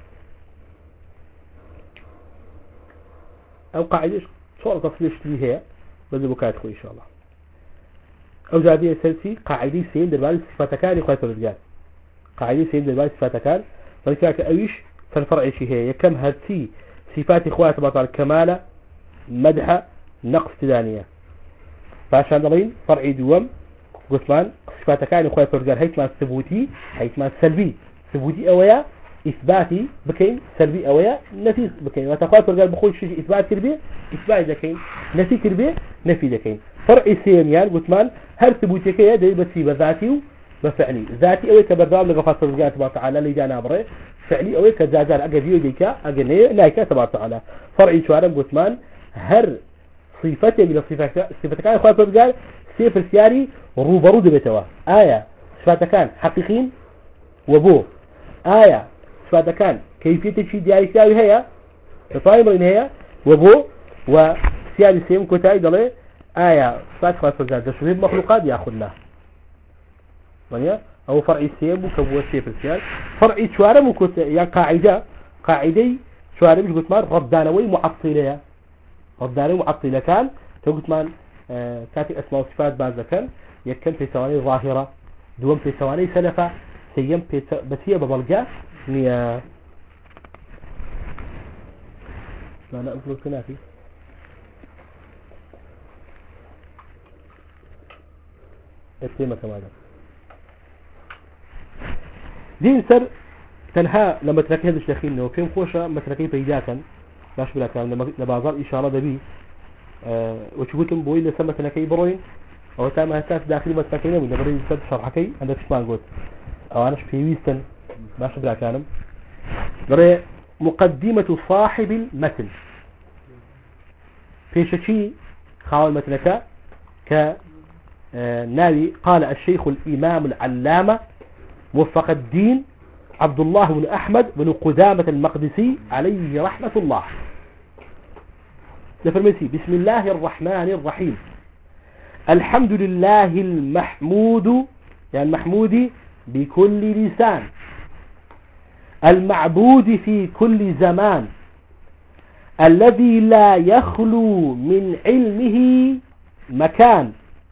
أو قاعدة صورة تفصيل اشتري هي بدل بكات خوي إن شاء الله أو جابية سلسي قاعدة سين دربال صفاتكان إخوة الرجال قاعدة سين دربال صفاتكان فلكاك أويش فالفرع شي هي كم هاتي صفات إخوة تبطل كمالة مدحة نقص تدانية فعشان دلين فرعي دوم قسمان صفاتكان إخوة الرجال هيتما ثبوتي هيتما سلبي ثبوتي أويا إثباتي بكين سلبي أويا نفي بكين وتقوات الرجال بخوي شيء إثبات كربي إثبات ذكين نفي كربي نفي ذكين فرعي سيميان قسمان هل ثبوتي كيا دي بس بذاتي وفعلي ذاتي أوي كبردام لقفات الرجال تبارك تعالى اللي جانا بري فعلي أوي كزازال أجديو ديكا أجنيه نايكا تبارك تعالى فرعي شوارم قسمان هر صفتي من صفتكان إخوة الرجال سيفر سياري روبرو دبتوا آية صفاتكان حقيقين وبو آية صفاتكان كيفية شيء دياري سياري هي فايمرين هي وبو وسياري سيم كتاي دلي آية صفات خلاص فرزان تشوهيب مخلوقات يأخذنا أو فرعي سيم وكبوة سيفر سيار فرعي شوارم وكت يعني قاعدة شوارم قلت مان ردانوي معطلة ردانوي معطلة كان تقول مان كاتي أسماء وصفات بعض كان يكن في ثواني ظاهرة دوم في ثواني سلفة سيم في بس هي ببلغة نيا ما أنا أقول كنافي التيمة كمان دين سر تنها لما تركي هذا الشيخين إنه كم خوشة ما تركي بيداكا باش بلا كلام لما بازار إشارة دبي وشوفتم بوي لسما تنكي بروين أو تام هتاف داخلي ما تنكينا من دبرين سد شرحكي عندك شمان قلت أو أنا في ويستن باش بلا كلام قرأ مقدمة صاحب المتن في شيء خاول متنك ناوي قال الشيخ الإمام العلامة موفق الدين عبد الله بن أحمد بن قدامة المقدسي عليه رحمة الله لفرمسي بسم الله الرحمن الرحيم الحمد لله المحمود يعني المحمود بكل لسان المعبود في كل زمان الذي لا يخلو من علمه مكان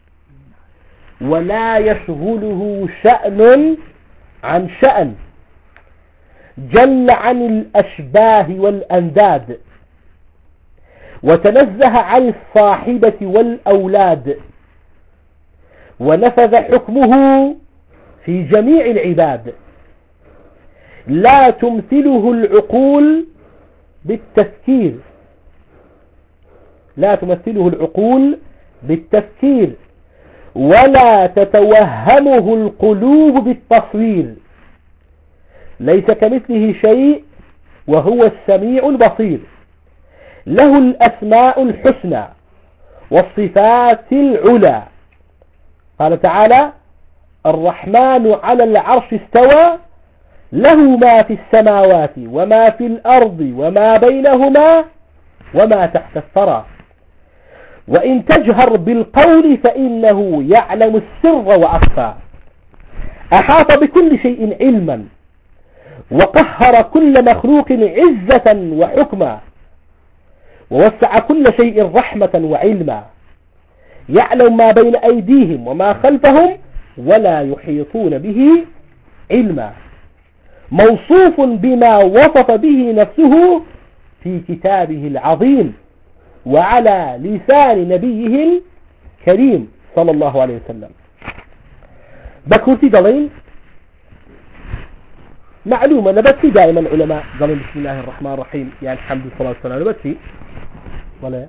ولا يشغله شأن عن شأن جل عن الأشباه والأنداد وتنزه عن الصاحبة والأولاد ونفذ حكمه في جميع العباد لا تمثله العقول بالتفكير ولا تتوهمه القلوب بالتصوير ليس كمثله شيء وهو السميع البصير له الأسماء الحسنى والصفات العلى قال تعالى الرحمن على العرش استوى له ما في السماوات وما في الأرض وما بينهما وما تحت الثرى وإن تجهر بالقول فإنه يعلم السر وأخفى أحاط بكل شيء علما وقهر كل مخلوق عزة وحكما ووسع كل شيء رحمة وعلما يعلم ما بين أيديهم وما خلفهم ولا يحيطون به علما موصوف بما وصف به نفسه في كتابه العظيم وعلى لسان نبيه الكريم صلى الله عليه وسلم بكرتي قالين معلومة نبتي دائما العلماء قالين بسم الله الرحمن الرحيم يعني الحمد لله والصلاة والسلام نبتي ولا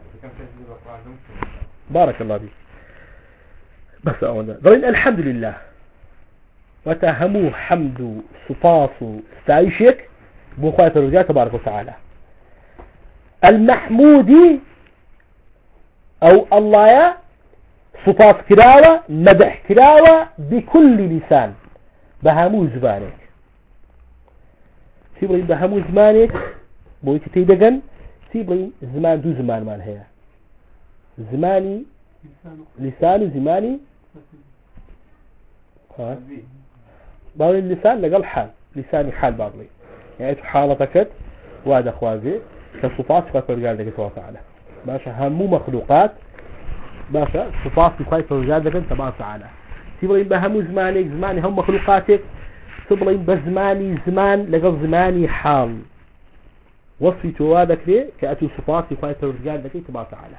بارك الله بك بس أولا قالين الحمد لله وتهموا حمد صفاص استعيشك بخواة الرجاء تبارك وتعالى المحمودي أو الله صفات كراوة مدح كراوة بكل لسان بهمو زمانك سيبرين بهمو زمانك بويتي تيدقن سيبرين زمان دو زمان مال هي زماني لسان زماني باولي اللسان لقل حال لساني حال باولي يعني حالتك وهذا خوازي كصفات صفات الرجال لك سبحانه وتعالى باشا همو مخلوقات باشا صفات صفات الرجال لك تبارك وتعالى تبغين بهمو زمانك زماني هم مخلوقاتك تبغين بزماني زمان لقل زماني حال وصفي توادك ليه كأتو صفات صفات الرجال لك تبارك وتعالى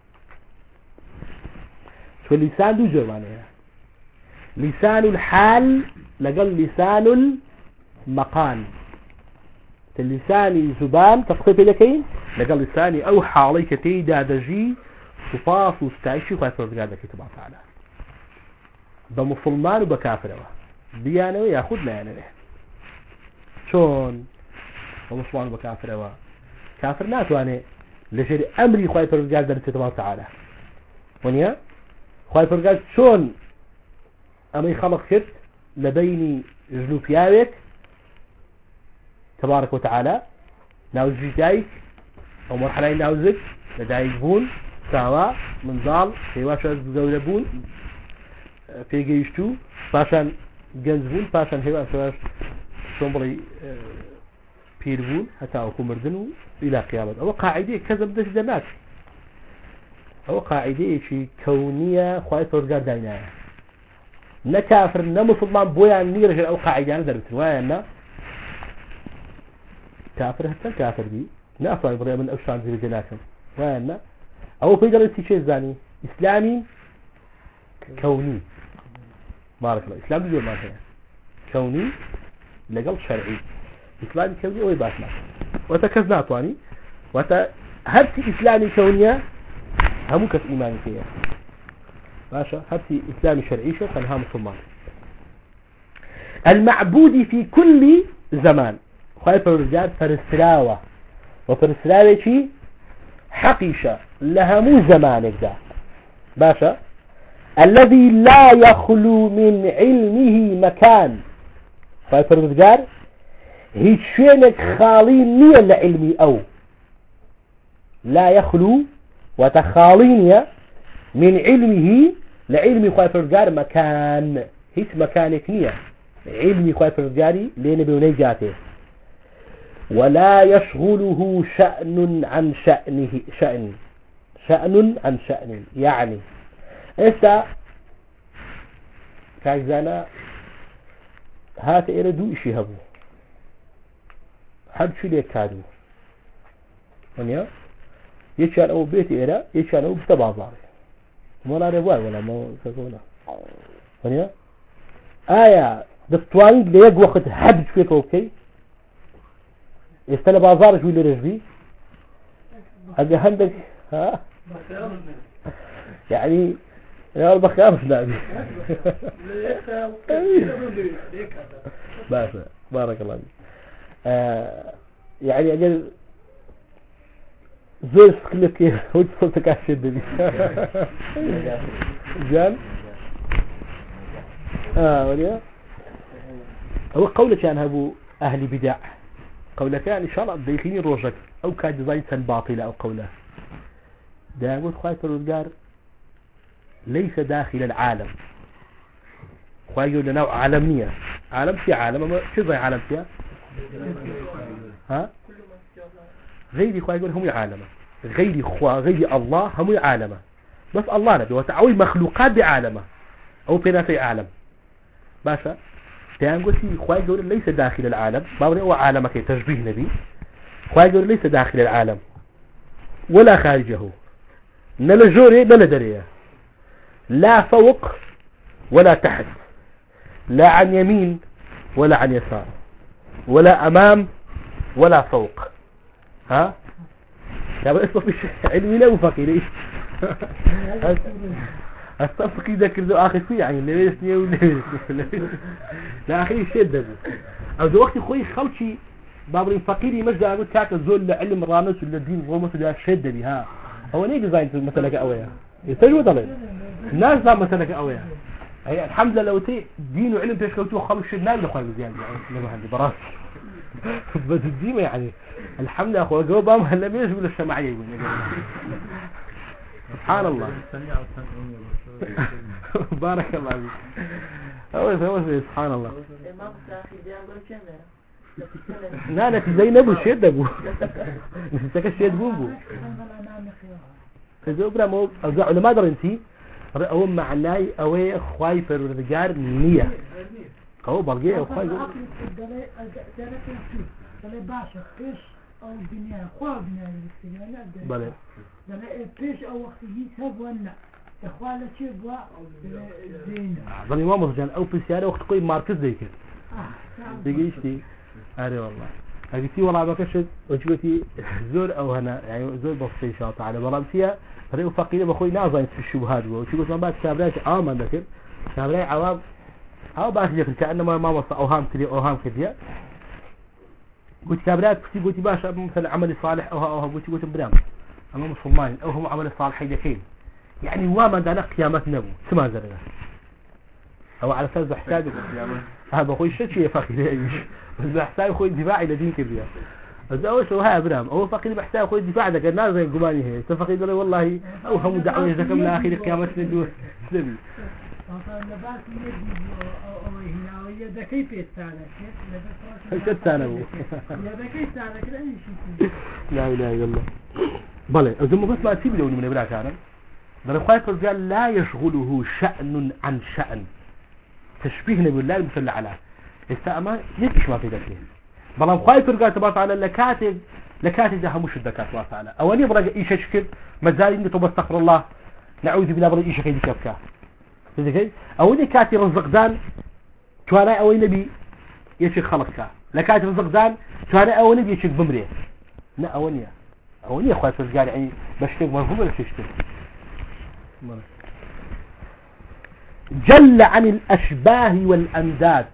شو اللسان دو جرماني لسان الحال لقل لسان المقال اللساني زبان تفقيت لكين لقل لساني أو حاليك تيدا دجي صفاف وستعيشي وفاتر بقادك تبع تعالى بمسلمان وبكافر بيانا وياخدنا يعني شون بمسلمان وبكافر كافر ناتواني لشير أمري خواهي بقادك تبع تعالى ونيا خواهي بقادك شون أمي خلق شرط لبيني جلوفياوك تبارك وتعالى ناوزي دايك أو مرحلة ناوزك لدايك بون ساوا منزال هيواشا زولة بون في جيشتو باشان جنز بون باشان هيواشا شنبري بير بون حتى أكو مردنو إلى قيامة أو قاعدة كذا بدش دمات أو قاعدة شي كونية خواهي تورجار دايناها نكافر نمسلمان بويا نيرجل أو قاعدة دربت رواية أن كافر حتى كافر دي نافع بريء من أوشان زي بجناكم وأنا أو في درجة شيء زاني إسلامي كوني بارك الله إسلام بيقول ما فيه كوني لقل شرعي إسلامي كوني أو يباسنا وتكزنا طواني هبتي إسلامي كونية هموك إيماني فيها ماشا هبتي إسلامي شرعي شو كان مسلمان المعبود في كل زمان خايف الرجال فرسلاوة وفرسلاوة شي حقيشة لها مو زمانك ده باشا الذي لا يخلو من علمه مكان خايف الرجال هيك شينك خالي نية لعلمي أو لا يخلو وتخالينيا من علمه لعلمي خايف الرجال مكان هيك مكانك نية علمي خايف الرجال لين بونيجاته ولا يشغله شأن عن شأنه شأن عن شأن يعني إسا كاكزانا هات إردو إشي هبو حد شو ليك كادو ونيا يشان أو بيت إيرا يشان أو بتبع ظاري ولا رواي ولا ما كذولا ونيا آية دفتواني ليك وقت حد فيك أوكي يستنى بازار شو اللي رجبي هذا عندك ها يعني يا البخار نادي بس بارك الله فيك يعني أجل زوج كلك وش صوتك عشان دي جان وليا هو قولك كان هبو أهل بدع قولك يعني إن شاء الله دايخيني روجك أو كاد زايدا باطلة أو قوله ده يقول خايف الرجال ليس داخل العالم خايف لنا عالمية عالم في عالم شو زي عالم فيها ها غيري خايف يقول هم عالمه غيري غيري الله هم عالمه بس الله نبي وتعوي مخلوقات بعالمه أو بناتي عالم باشا تيانقول في خواهي يقول ليس داخل العالم بابني هو عالمك تشبيه نبي خواهي يقول ليس داخل العالم ولا خارجه نلا جوري نلا دريه لا فوق ولا تحت لا عن يمين ولا عن يسار ولا أمام ولا فوق ها يا بس في علمي لا وفقي الصفقي ذكر ذو آخر فيه يعني اللي يسنيه واللي لا آخر شيء ده أو ذو وقت خوي خلشي بابرين فقيري مجد أقول كاك الزول لعلم رانس ولا الدين غومس ولا شدة بي ها هو نيه ديزاين مثلا كأويا يستجوا ضلين الناس ذا مثلا كأويا هي الحمد لله لو تي دين وعلم تشكلتوه خلش الناس اللي خوي مزيان يعني ما عندي براس بس الدين يعني الحمد لله أخوة جوابهم هلا مين يقول الشمعية يقول سبحان الله بارك الله فيك هو سبحان الله لا في زينب وشيد ابو نسيت الشيد بوبو إذا أبرم أوزع علماء درنتي رأوا معناي أوي خوايف الرجال نية أو برجع أو خوايف دلي باشا إيش أو الدنيا خوا بنا الاستجابة بله دلي إيش أو وقت يسهب ولا إخوان شيء بوا زين ظني ما مرجان أو في سيارة وقت قوي مركز ذيك دقيقتي أري والله أجتي والله بكشت وجبتي زور أو هنا يعني زور بسيط إن شاء الله تعالى برام فيها رأي فقير بخوي نازين في الشبهات وشو ما بعد كابرات آمن ذكر كابرات عوام أو بعد ذكر كأنما ما وصل أوهام كذي أوهام كذي قلت كابرات قلت باشا مثلا عمل صالح أو قلت برام أما مسلمان أو هم عمل صالح يدكين يعني وما دنا قيامة نبو سما زرنا أو على أساس حسابه هذا أخوي شيء فقير إيش بس حساب أخوي دفاعي لدين كبير إذا أول شو هاي برام أو فقير بحساب أخوي دفاع ذاك الناس زي جماني هي تفقير قال والله أو هم دعوني إذا كم لآخر قيامة ندو سلبي لباس يدي أو هنا ويا كيف يستعلك إيش الثانوي يا كيف يستعلك لا شيء لا إله إلا الله بلى إذا ما بس ما تسيب لوني من إبراك أنا بل خايف الرجال لا يشغله شأن عن شأن تشبيهنا بالله المسلى على استأما يكش ما في ذلك بل خايف الرجال تبارك على اللي كاتب لكاتي ده همش الدكات الله تعالى أولي برق إيش شكل مازال إني توب استغفر الله نعوذ بالله برق إيش كيدي كبكا تذكر أولي كاتي رزق دان شوانا أولي نبي يشك خلقك لكاتي رزق دان شوانا أولي نبي يشك بمريه لا أولي أخوة تزقار يعني بشتك مرفوض ولا تشتك جل عن الأشباه والأنداد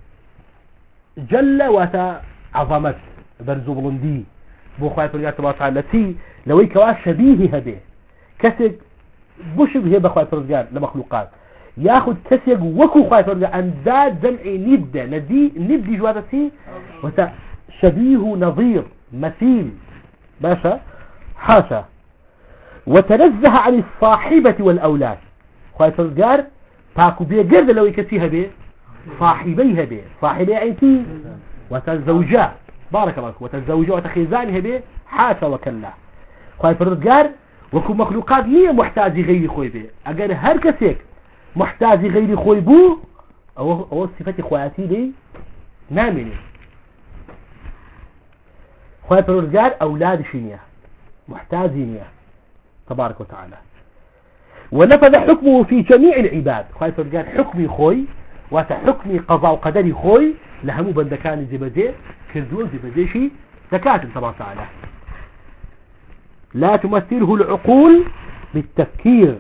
جل وتا عظمت برزو بلندي بو خواهي فرقات الله تعالى التي لو يكوا شبيه هبه كسك بشبه بخواهي فرقات لمخلوقات ياخد كسك وكو خواهي فرقات أنداد جمعي ندى ندي جواتتي وتا شبيه نظير مثيل باشا حاشا وتنزه عن الصاحبة والأولاد خواهي فرقات تاكو بيه قرد لو يكسيها بيه صاحبيها به صاحبي عينتي وتزوجا بارك الله فيك وتزوجا وتخيزانها به حاشا وكلا خواهي فرقار وكو مخلوقات ليه محتاجي غيري خوي به اگر هر كسيك محتاجي غيري خوي بو او صفتي خواتي لي نامني خواهي فرقار اولاد شنيا محتاجينيا تبارك وتعالى ونفذ حكمه في جميع العباد خواهي فرقار حكمي خوي وتحكمي قضاء وقدري خوي لهمو بندكان زبدي كردون زبديشي زكاة طبعا تعالى لا تمثله العقول بالتفكير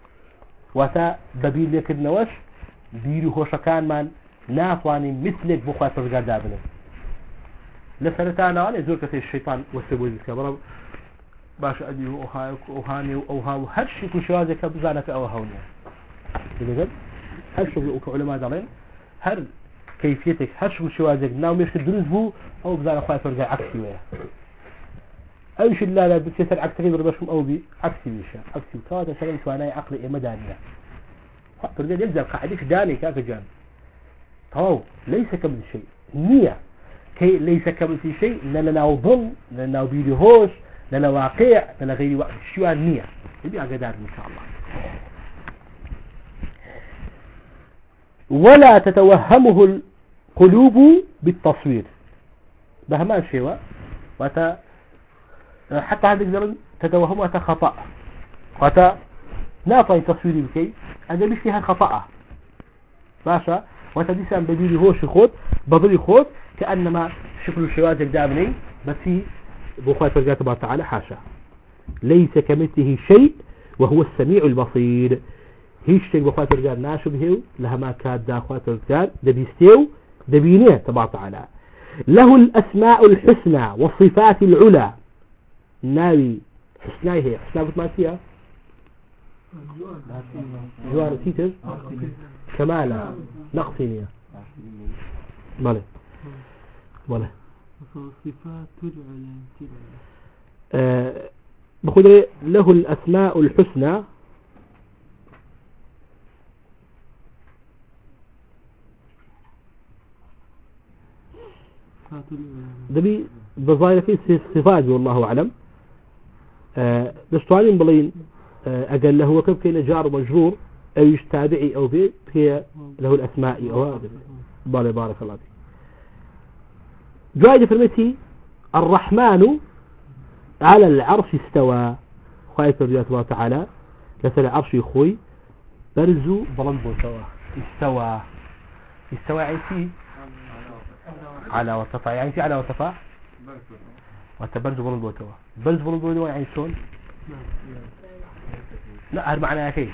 وتبين لك النوش بيرو هو شكان من نافواني مثلك بخواه فرقار دابنه لسنتانا وانا يزور كثير الشيطان والسبوي ذكا باش ادي اوهاني اوهاو هرشي كل شوازك بزانك اوهاوني بلغل هر شغل علماء دارين هر كيفيتك هر شغل شوازك ناو ميش الدروس بو او بزان اخوة فرقا عكسي ويا ايش لا بتكسر عكسي بربشم او بي عكسي ويشا عكسي وكاوة شغل شواناي عقلي اما دانية فرقا يبزل قاعدك داني كاك جان طاو ليس كمل شيء نية كي ليس كمل شيء لنا ظل لنا بيدي هوش لنا واقع لنا غير واقع شوان نية يبي اقدار ان شاء الله ولا تتوهمه القلوب بالتصوير بهما الشيء حتى عندك زمن تتوهمه خطأ نافع تصويري بكي أنا مش فيها خطأ باشا وتديسا بديلي هوش خود بضلي خود كأنما شكل الشوازك دابني بس هي بخوة فرقات الله تعالى حاشا ليس كمثله شيء وهو السميع البصير هيش شيء بخوات الرجال ناشبهه لها ما كاد دا خوات الرجال دبيستيو دبينيه تبارك تعالى له الأسماء الحسنى والصفات العلى ناوي حسناي هي حسنى بتماسيها جوار سيتر كمالا نقصينية بله صفات العلى بخذ له الأسماء الحسنى دبي بظاهر في صفات والله أعلم دستوانين بلين أقل له وكيف كان جار مجرور أو يشتابعي أو به هي له الأسماء أو هذا بارك الله فيك جاء فرمتي الرحمن على العرش استوى خايف رجاء الله تعالى لسل العرش يخوي برزو بلنبو استوى عيسي على وارتفع يعني في على وارتفع وتبرز بلنبو برز بلنبو يعني شلون لا هذا معناه كيف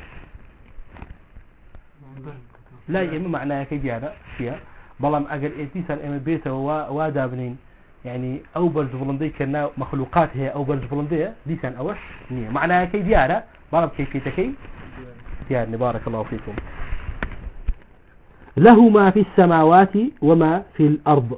لا يهم معناه كيف يعني فيها بلام أجل إنتيسان إما بيته وادا بنين يعني أو برز بلندي كنا مخلوقات هي أو برز بلندي ديسان أوش نية معناها كي ديارة بلام كيفيتكي ديارني بارك الله فيكم له ما في السماوات وما في الأرض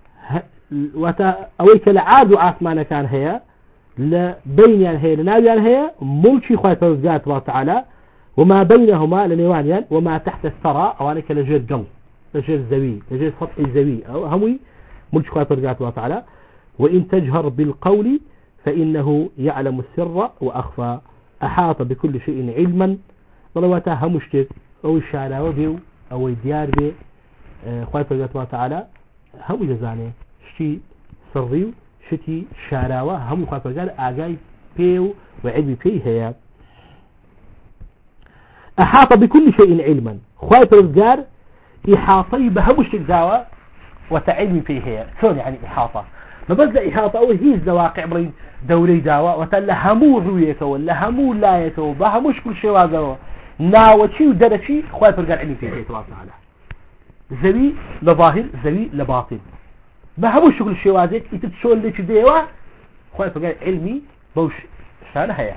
أويك العاد عثمان كان هي بين هي لناويان هي ملشي خواهي فرزقات الله تعالى وما بينهما لنيوانيان وما تحت الثرى أوانك لجير قلب لجير زوي لجير سطح الزوي أو هموي ملشي خواهي فرزقات الله تعالى وإن تجهر بالقول فإنه يعلم السر وأخفى أحاط بكل شيء علما ضلواتا همشتك أو الشعلا وبيو أو الديار بي خواهي فرزقات الله تعالى همو جزاني شي سريو شتي شاراوة هم خواهي فرقار آقاي بيو وعلمي بيه هي أحاط بكل شيء علما خواهي فرقار إحاطي بهمش الدعوة وتعلمي فيه هي شون يعني إحاطة ما بس إحاطة أو هي الواقع برين دولي دعوة وتلا همو رويك ولا همو لايك وبهمش كل شيء واقعه ناوتشي ودرشي خواهي فرقار علمي فيه هي تبارك تعالى زوي لظاهر زوي لباطن بهمش كل شيء واقعك يتتشون لك ديوة خواهي فرقار علمي بوش شان هي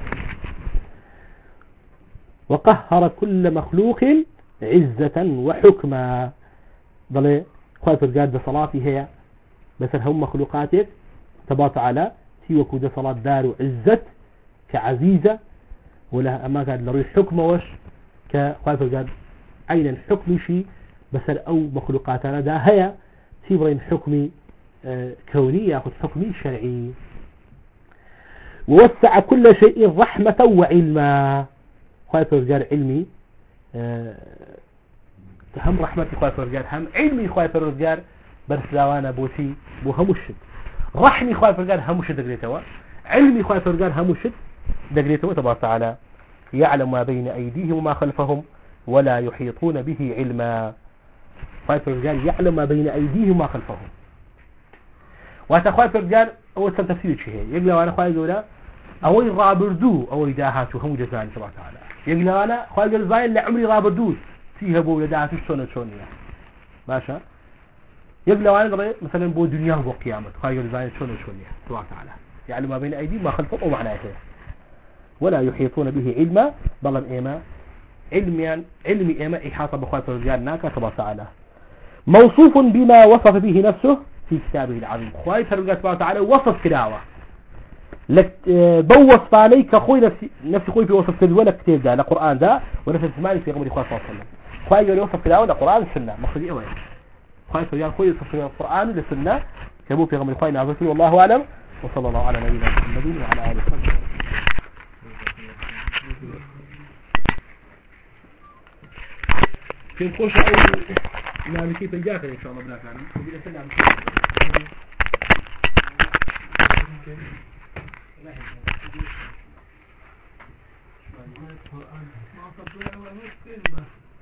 وقهر كل مخلوق عزة وحكما ضلي خواهي فرقار ده صلاتي هي مثلا هم مخلوقاتك تبارك تعالى سيوكو ده صلاة دار وعزة كعزيزة ولا أما قال لروي حكمه وش كخواهي فرقار عينا حكم شيء مثلا أو مخلوقاتنا ده هي سيبرين حكمي كوني يأخذ حكمي شرعي ووسع كل شيء رحمة وعلما خواهي فرقار علمي هم رحمتي خواهي فرقار هم علمي خواهي فرقار برسلاوانا بوتي بو همشد رحمي خواهي فرقار همشد دقريتوا علمي خواهي فرقار همشد دقريتوا تبارك تعالى يعلم ما بين أيديهم وما خلفهم ولا يحيطون به علما خواهي فرقار يعلم ما بين أيديهم وما خلفهم وهذا خواهي فرقار أول سنة تفسير شيء يقلوا أنا خواهي قولا أول رابردو أول داهاتو هم جزاني تبارك تعالى يقلوا أنا خواهي قول زاين لعمري رابردو فيها بو لداهاتو شونية باشا يقلوا أنا مثلا بو دنيا بو قيامة خواهي قول زاين شونية تبارك تعالى يعلم ما بين أيديهم ما خلفهم ومعناه ولا يحيطون به علما بل إيما علمي إيما إحاطة بخواهي فرقار ناكا تبارك تعالى موصوف بما وصف به نفسه في كتابه العظيم خواهي فرقار تبارك تعالى وصف كداوة لك بوصف عليك خوي نفسي خوي في وصف كدوة لك كتاب ده لقرآن ده ونفس الزمان في غمر إخوة صلى الله عليه وسلم خواهي يقول وصف كداوة لقرآن السنة مخرجي أولا خواهي فرقار خوي وصف القرآن للسنة كبو في غمر إخوة نعزل والله أعلم وصلى الله على نبينا محمد وعلى آله وصحبه في نخش أول مالكي في الجاكر إن شاء الله بناك عنه وبإذن الله ما صدق ولا